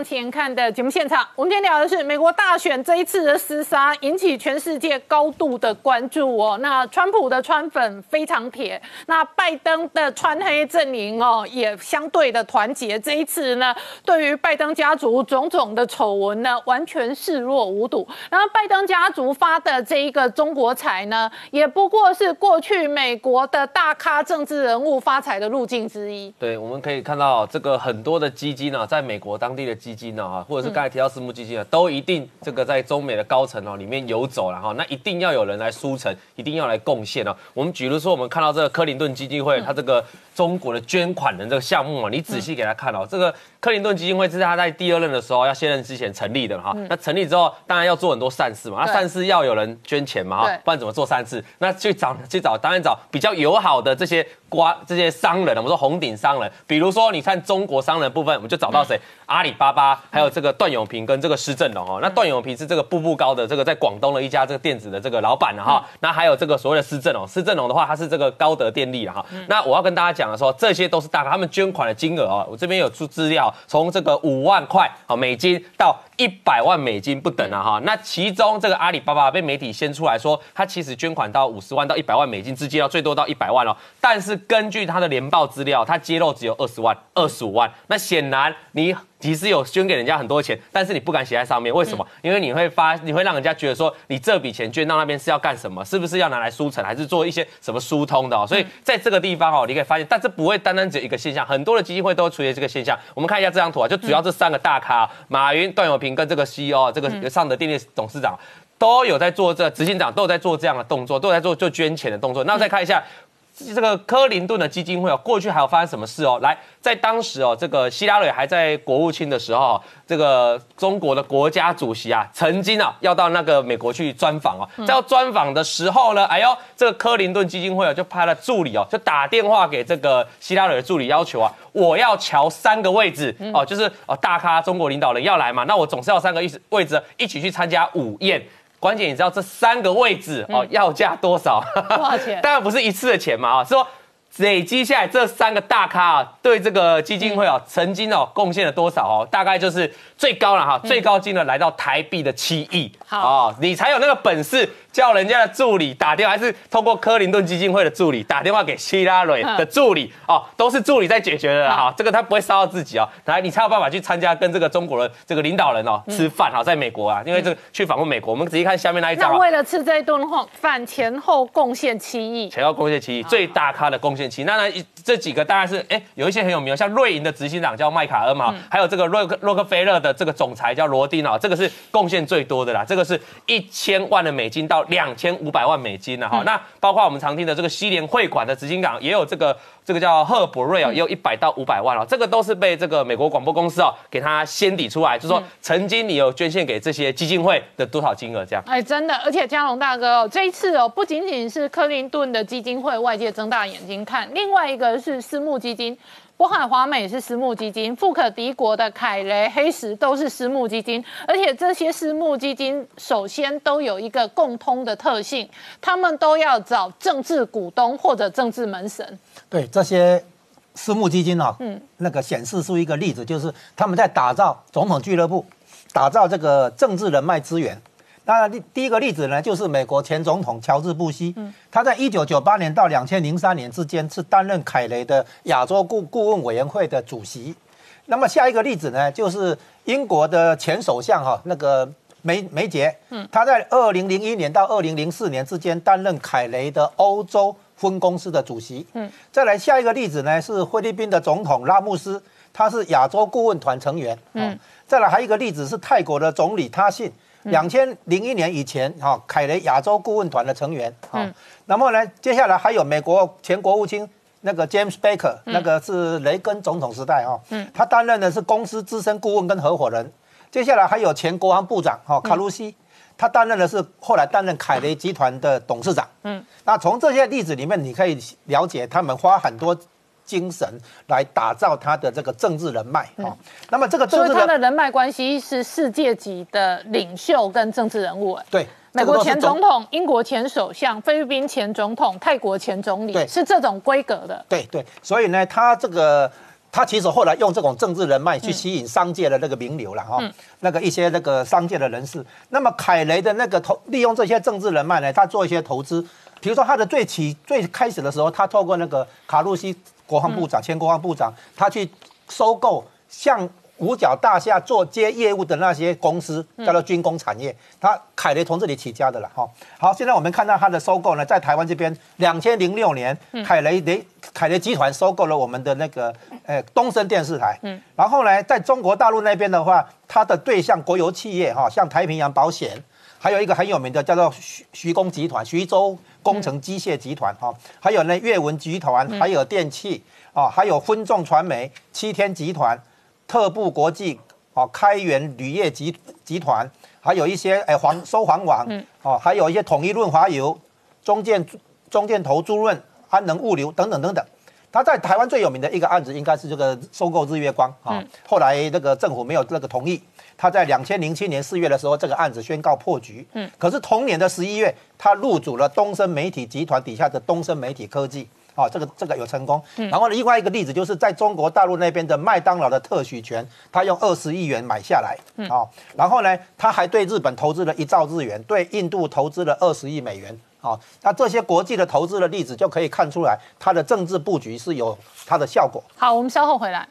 前看的节目现场，我们今天聊的是美国大选这一次的厮杀，引起全世界高度的关注哦。那川普的川粉非常铁，那拜登的川黑阵营哦也相对的团结。这一次呢，对于拜登家族种种的丑闻呢，完全视若无睹。然后拜登家族发的这一个中国财呢，也不过是过去美国的大咖政治人物发财的路径之一。 对，我们可以看到这个很多的基金呢，在美国当地的基金呢，或者是刚才提到私募基金啊，都一定这个在中美的高层里面游走了哈，那一定要有人来输成，一定要来贡献哦。我们比如说，我们看到这个克林顿基金会，它这个中国的捐款人这个项目啊，你仔细给他看哦，这个克林顿基金会是他在第2任的时候要卸任之前成立的哈。那成立之后，当然要做很多善事嘛，那善事要有人捐钱嘛哈，不然怎么做善事？那当然找比较友好的这些商人，我们说红顶商人，比如说你看中国商人部分，我们就找到谁？阿里巴巴，还有这个段永平跟这个施正荣哦。那段永平是这个步步高的这个在广东的一家这个电子的这个老板哈。那还有这个所谓的施正荣的话，他是这个高德电力哈。那我要跟大家讲的说，这些都是大咖，他们捐款的金额哦，我这边有出资料，从这个5万块美金到100万美金不等啊哈。那其中这个阿里巴巴被媒体先出来说，他其实捐款到50万到100万美金之间，最多到100万哦。但是根据他的年报资料，他揭露只有20万、25万。那显然你其实有捐给人家很多钱，但是你不敢写在上面，为什么？因为你会让人家觉得说，你这笔钱捐到那边是要干什么？是不是要拿来输成，还是做一些什么疏通的哦？所以在这个地方哦，你可以发现，但这不会单单只有一个现象，很多的基金会都会出现这个现象。我们看一下这张图啊，就主要这3个大咖，马云、段永平跟这个 CEO 这个上德电力董事长都有在做执行长都有在做这样的动作，都有在做捐钱的动作。那再看一下。这个克林顿的基金会哦，过去还有发生什么事哦？来，在当时哦，这个希拉蕊还在国务卿的时候，这个中国的国家主席啊，曾经啊要到那个美国去专访哦，在要专访的时候呢，哎呦，这个克林顿基金会就派了助理哦，就打电话给这个希拉蕊的助理，要求啊，我要瞧3个位置哦，就是大咖中国领导人要来嘛，那我总是要3个位置一起去参加午宴。关键你知道这3个位置要价多少？ 多少钱？ 当然不是一次的钱嘛是说累积下来这3个大咖对这个基金会曾经贡献了多少大概就是最高了最高金额来到台币的7亿。好你才有那个本事叫人家的助理打电话，还是通过克林顿基金会的助理打电话给希拉蕊的助理都是助理在解决的这个他不会烧到自己来你才有办法去参加跟这个中国的这个领导人吃饭在美国因为这个去访问美国，我们仔细看下面那一张那为了吃这一顿饭，前后贡献7亿， 前后贡献7亿，最大咖的贡献7亿。那这几个当然是有一些很有名像瑞银的执行长叫麦卡恩嘛，还有这个洛克菲勒的这个总裁叫罗丁这个是贡献最多的啦，这个是1000万的美金到2500万美金那包括我们常听的这个西联会馆的执行长也有这个叫赫伯瑞也有100到500万这个都是被这个美国广播公司给他先抵出来，就是说曾经你有捐献给这些基金会的多少金额这样。 真的，而且嘉龙大哥这一次不仅仅是克林顿的基金会，外界睁大眼睛看，另外一个是私募基金。渤海华美是私募基金，富可敌国的凯雷、黑石都是私募基金，而且这些私募基金首先都有一个共通的特性，他们都要找政治股东或者政治门神。 对这些私募基金那个显示出一个例子，就是他们在打造总统俱乐部，打造这个政治人脉资源。那第一个例子呢，就是美国前总统乔治布希，他在1998年到2003年之间是担任凯雷的亚洲顾问委员会的主席。那么下一个例子呢，就是英国的前首相那个梅杰，他在2001年到2004年之间担任凯雷的欧洲分公司的主席。再来下一个例子呢，是菲律宾的总统拉穆斯，他是亚洲顾问团成员。再来还有一个例子是泰国的总理他信。2001年以前，凯雷亚洲顾问团的成员。那么呢，接下来还有美国前国务卿那个 James Baker，那个是雷根总统时代他担任的是公司资深顾问跟合伙人。接下来还有前国防部长卡鲁西，他担任的是后来担任凯雷集团的董事长。那从这些例子里面，你可以了解他们花很多精神来打造他的这个政治人脉那么这个政治， 所以他的人脉关系是世界级的领袖跟政治人物。 对， 美国前总统、英国前首相、菲律宾前总统、泰国前总理，是这种规格的。 对，所以呢，他他其实后来用这种政治人脉去吸引商界的那个名流了哈，那个一些那个商界的人士。那么凯雷的那个利用这些政治人脉呢，他做一些投资，比如说他的最开始的时候，他透过那个卡路西国防部长、前国防部长，他去收购像五角大厦做接业务的那些公司，叫做军工产业，凯雷从这里起家的了哈。好，现在我们看到他的收购呢，在台湾这边，2006年，凯雷集团收购了我们的那个东森电视台，然后呢，在中国大陆那边的话，它的对象国有企业哈，像太平洋保险，还有一个很有名的叫做徐工集团、徐州工程机械集团哈，还有呢粤文集团，还有电器啊，还有分众传媒、七天集团。特步国际、开源铝业集团，还有一些收环网，还有一些统一润滑油、中建投租润、安能物流等等等等。他在台湾最有名的一个案子，应该是这个收购日月光啊。后来这个政府没有这个同意，他在2007年4月的时候，这个案子宣告破局。可是同年的11月，他入主了东森媒体集团底下的东森媒体科技。这个有成功。然后呢，另外一个例子就是在中国大陆那边的麦当劳的特许权，他用20亿元买下来。然后呢，他还对日本投资了1兆日元，对印度投资了20亿美元。那这些国际的投资的例子就可以看出来，他的政治布局是有它的效果。 好，我们稍后回来。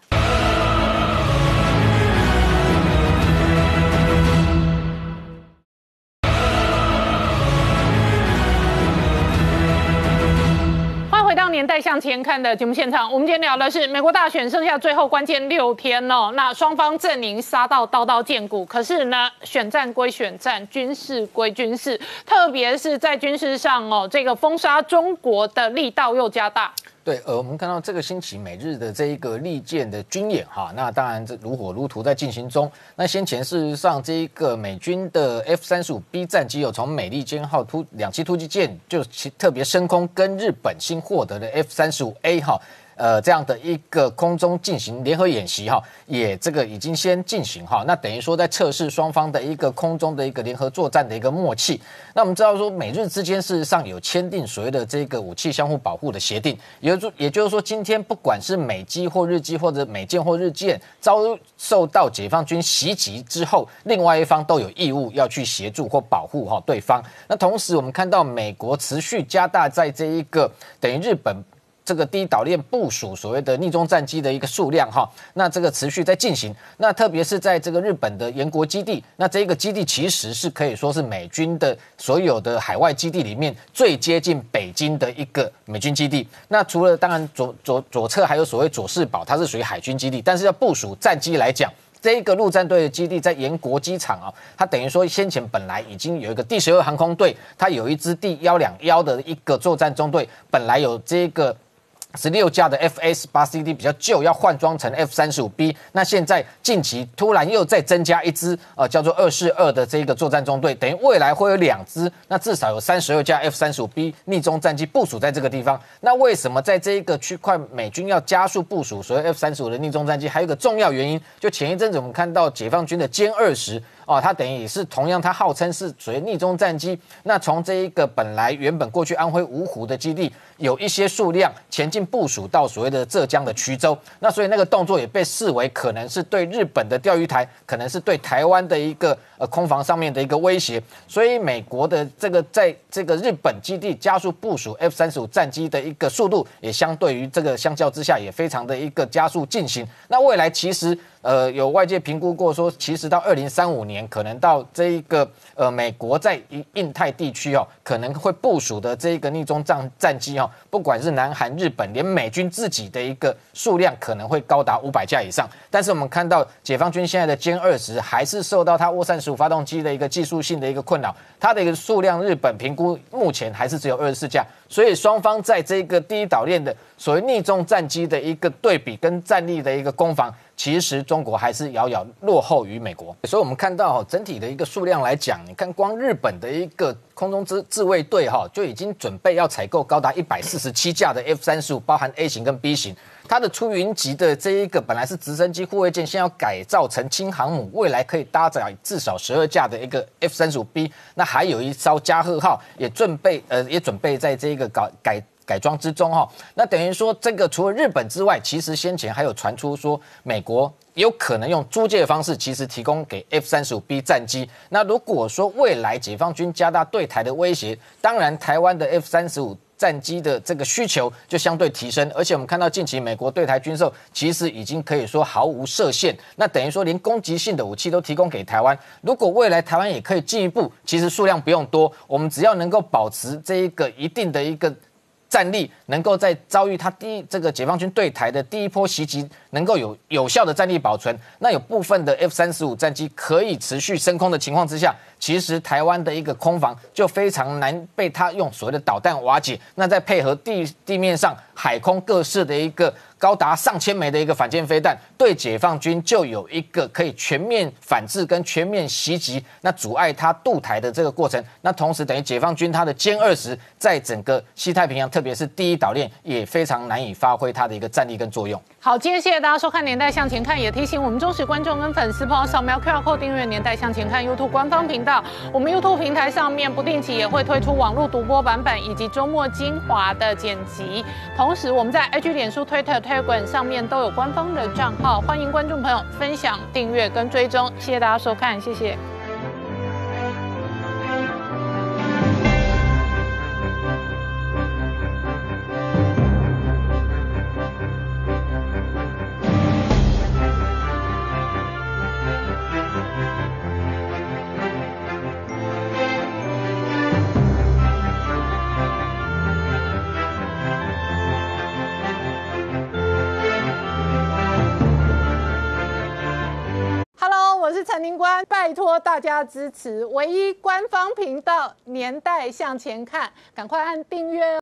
回到年代向前看的节目现场，我们今天聊的是美国大选剩下最后关键6天哦，那双方阵营杀到刀刀见骨，可是呢，选战归选战，军事归军事，特别是在军事上哦，这个封杀中国的力道又加大。 对，我们看到这个星期美日的这一个利剑的军演哈，那当然这如火如荼在进行中。那先前事实上这一个美军的 F-35B 战机有从美利坚号2栖突击舰就特别升空跟日本新获得的 F-35A 哈。这样的一个空中进行联合演习哈，也这个已经先进行哈，那等于说在测试双方的一个空中的一个联合作战的一个默契。那我们知道说美日之间事实上有签订所谓的这个武器相互保护的协定，也就是说今天不管是美机或日机或者美舰或日舰遭受到解放军袭击之后，另外一方都有义务要去协助或保护哈对方。那同时我们看到美国持续加大在这一个等于日本。这个第一岛链部署所谓的逆中战机的一个数量哈，那这个持续在进行。那特别是在这个日本的岩国基地，那这个基地其实是可以说是美军的所有的海外基地里面最接近北京的一个美军基地。那除了当然左侧还有所谓佐世保，它是属于海军基地，但是要部署战机来讲。这一个陆战队的基地在岩国机场啊，它等于说先前本来已经有一个第12航空队，它有一支第121的一个作战中队，本来有这个16架的 FA-18CD 比较旧，要换装成 F-35B。那现在近期突然又再增加一支叫做242的这个作战中队，等于未来会有2支，那至少有32架 F-35B 逆中战机部署在这个地方。那为什么在这一个区块美军要加速部署所谓 F-35的逆中战机？还有一个重要原因，就前一阵子我们看到解放军的歼20。它等于也是同样，它号称是属于逆中战机。那从这一个原本过去安徽芜湖的基地，有一些数量前进部署到所谓的浙江的衢州。那所以那个动作也被视为可能是对日本的钓鱼台，可能是对台湾的一个空防上面的一个威胁。所以美国的这个在这个日本基地加速部署 F-35战机的一个速度，也相对于这个相较之下也非常的一个加速进行。那未来其实有外界评估过说，其实到2035年，可能到这一个美国在印太地区可能会部署的这一个逆中战机不管是南韩、日本，连美军自己的一个数量可能会高达500架以上。但是我们看到解放军现在的歼20还是受到它涡扇15发动机的一个技术性的一个困扰，它的一个数量日本评估目前还是只有24架。所以双方在这个第一岛链的所谓逆中战机的一个对比跟战力的一个攻防，其实中国还是遥遥落后于美国。所以我们看到整体的一个数量来讲，你看光日本的一个空中自卫队就已经准备要采购高达147架的 F-35，包含 A 型跟 B 型。它的出云级的这一个本来是直升机护卫舰，现在要改造成轻航母，未来可以搭载至少12架的一个 F-35B。那还有一艘加贺号也准备在这一个改装之中哈。那等于说这个除了日本之外，其实先前还有传出说美国有可能用租借的方式，其实提供给 F-35B 战机。那如果说未来解放军加大对台的威胁，当然台湾的 F-35战机的这个需求就相对提升，而且我们看到近期美国对台军售其实已经可以说毫无设限，那等于说连攻击性的武器都提供给台湾。如果未来台湾也可以进一步，其实数量不用多，我们只要能够保持这一个一定的一个战力，能够在遭遇他这个解放军对台的第一波袭击，能够有效的战力保存，那有部分的 F-35战机可以持续升空的情况之下，其实台湾的一个空防就非常难被他用所谓的导弹瓦解。那再配合地面上海空各式的一个高达上千枚的一个反舰飞弹，对解放军就有一个可以全面反制跟全面袭击，那阻碍他渡台的这个过程。那同时等于解放军他的歼20在整个西太平洋，特别是第一岛链也非常难以发挥它的一个战力跟作用。 好，今天谢谢大家收看《年代向前看》，也提醒我们忠实观众跟粉丝朋友扫描 QR Code 订阅《年代向前看》YouTube 官方频道。我们 YouTube 平台上面不定期也会推出网络独播版本以及周末精华的剪辑。同时，我们在 IG、脸书、Twitter、Telegram 上面都有官方的账号，欢迎观众朋友分享、订阅跟追踪。谢谢大家收看，谢谢。我是陈宁官，拜托大家支持唯一官方频道《年代向前看》，赶快按订阅哦。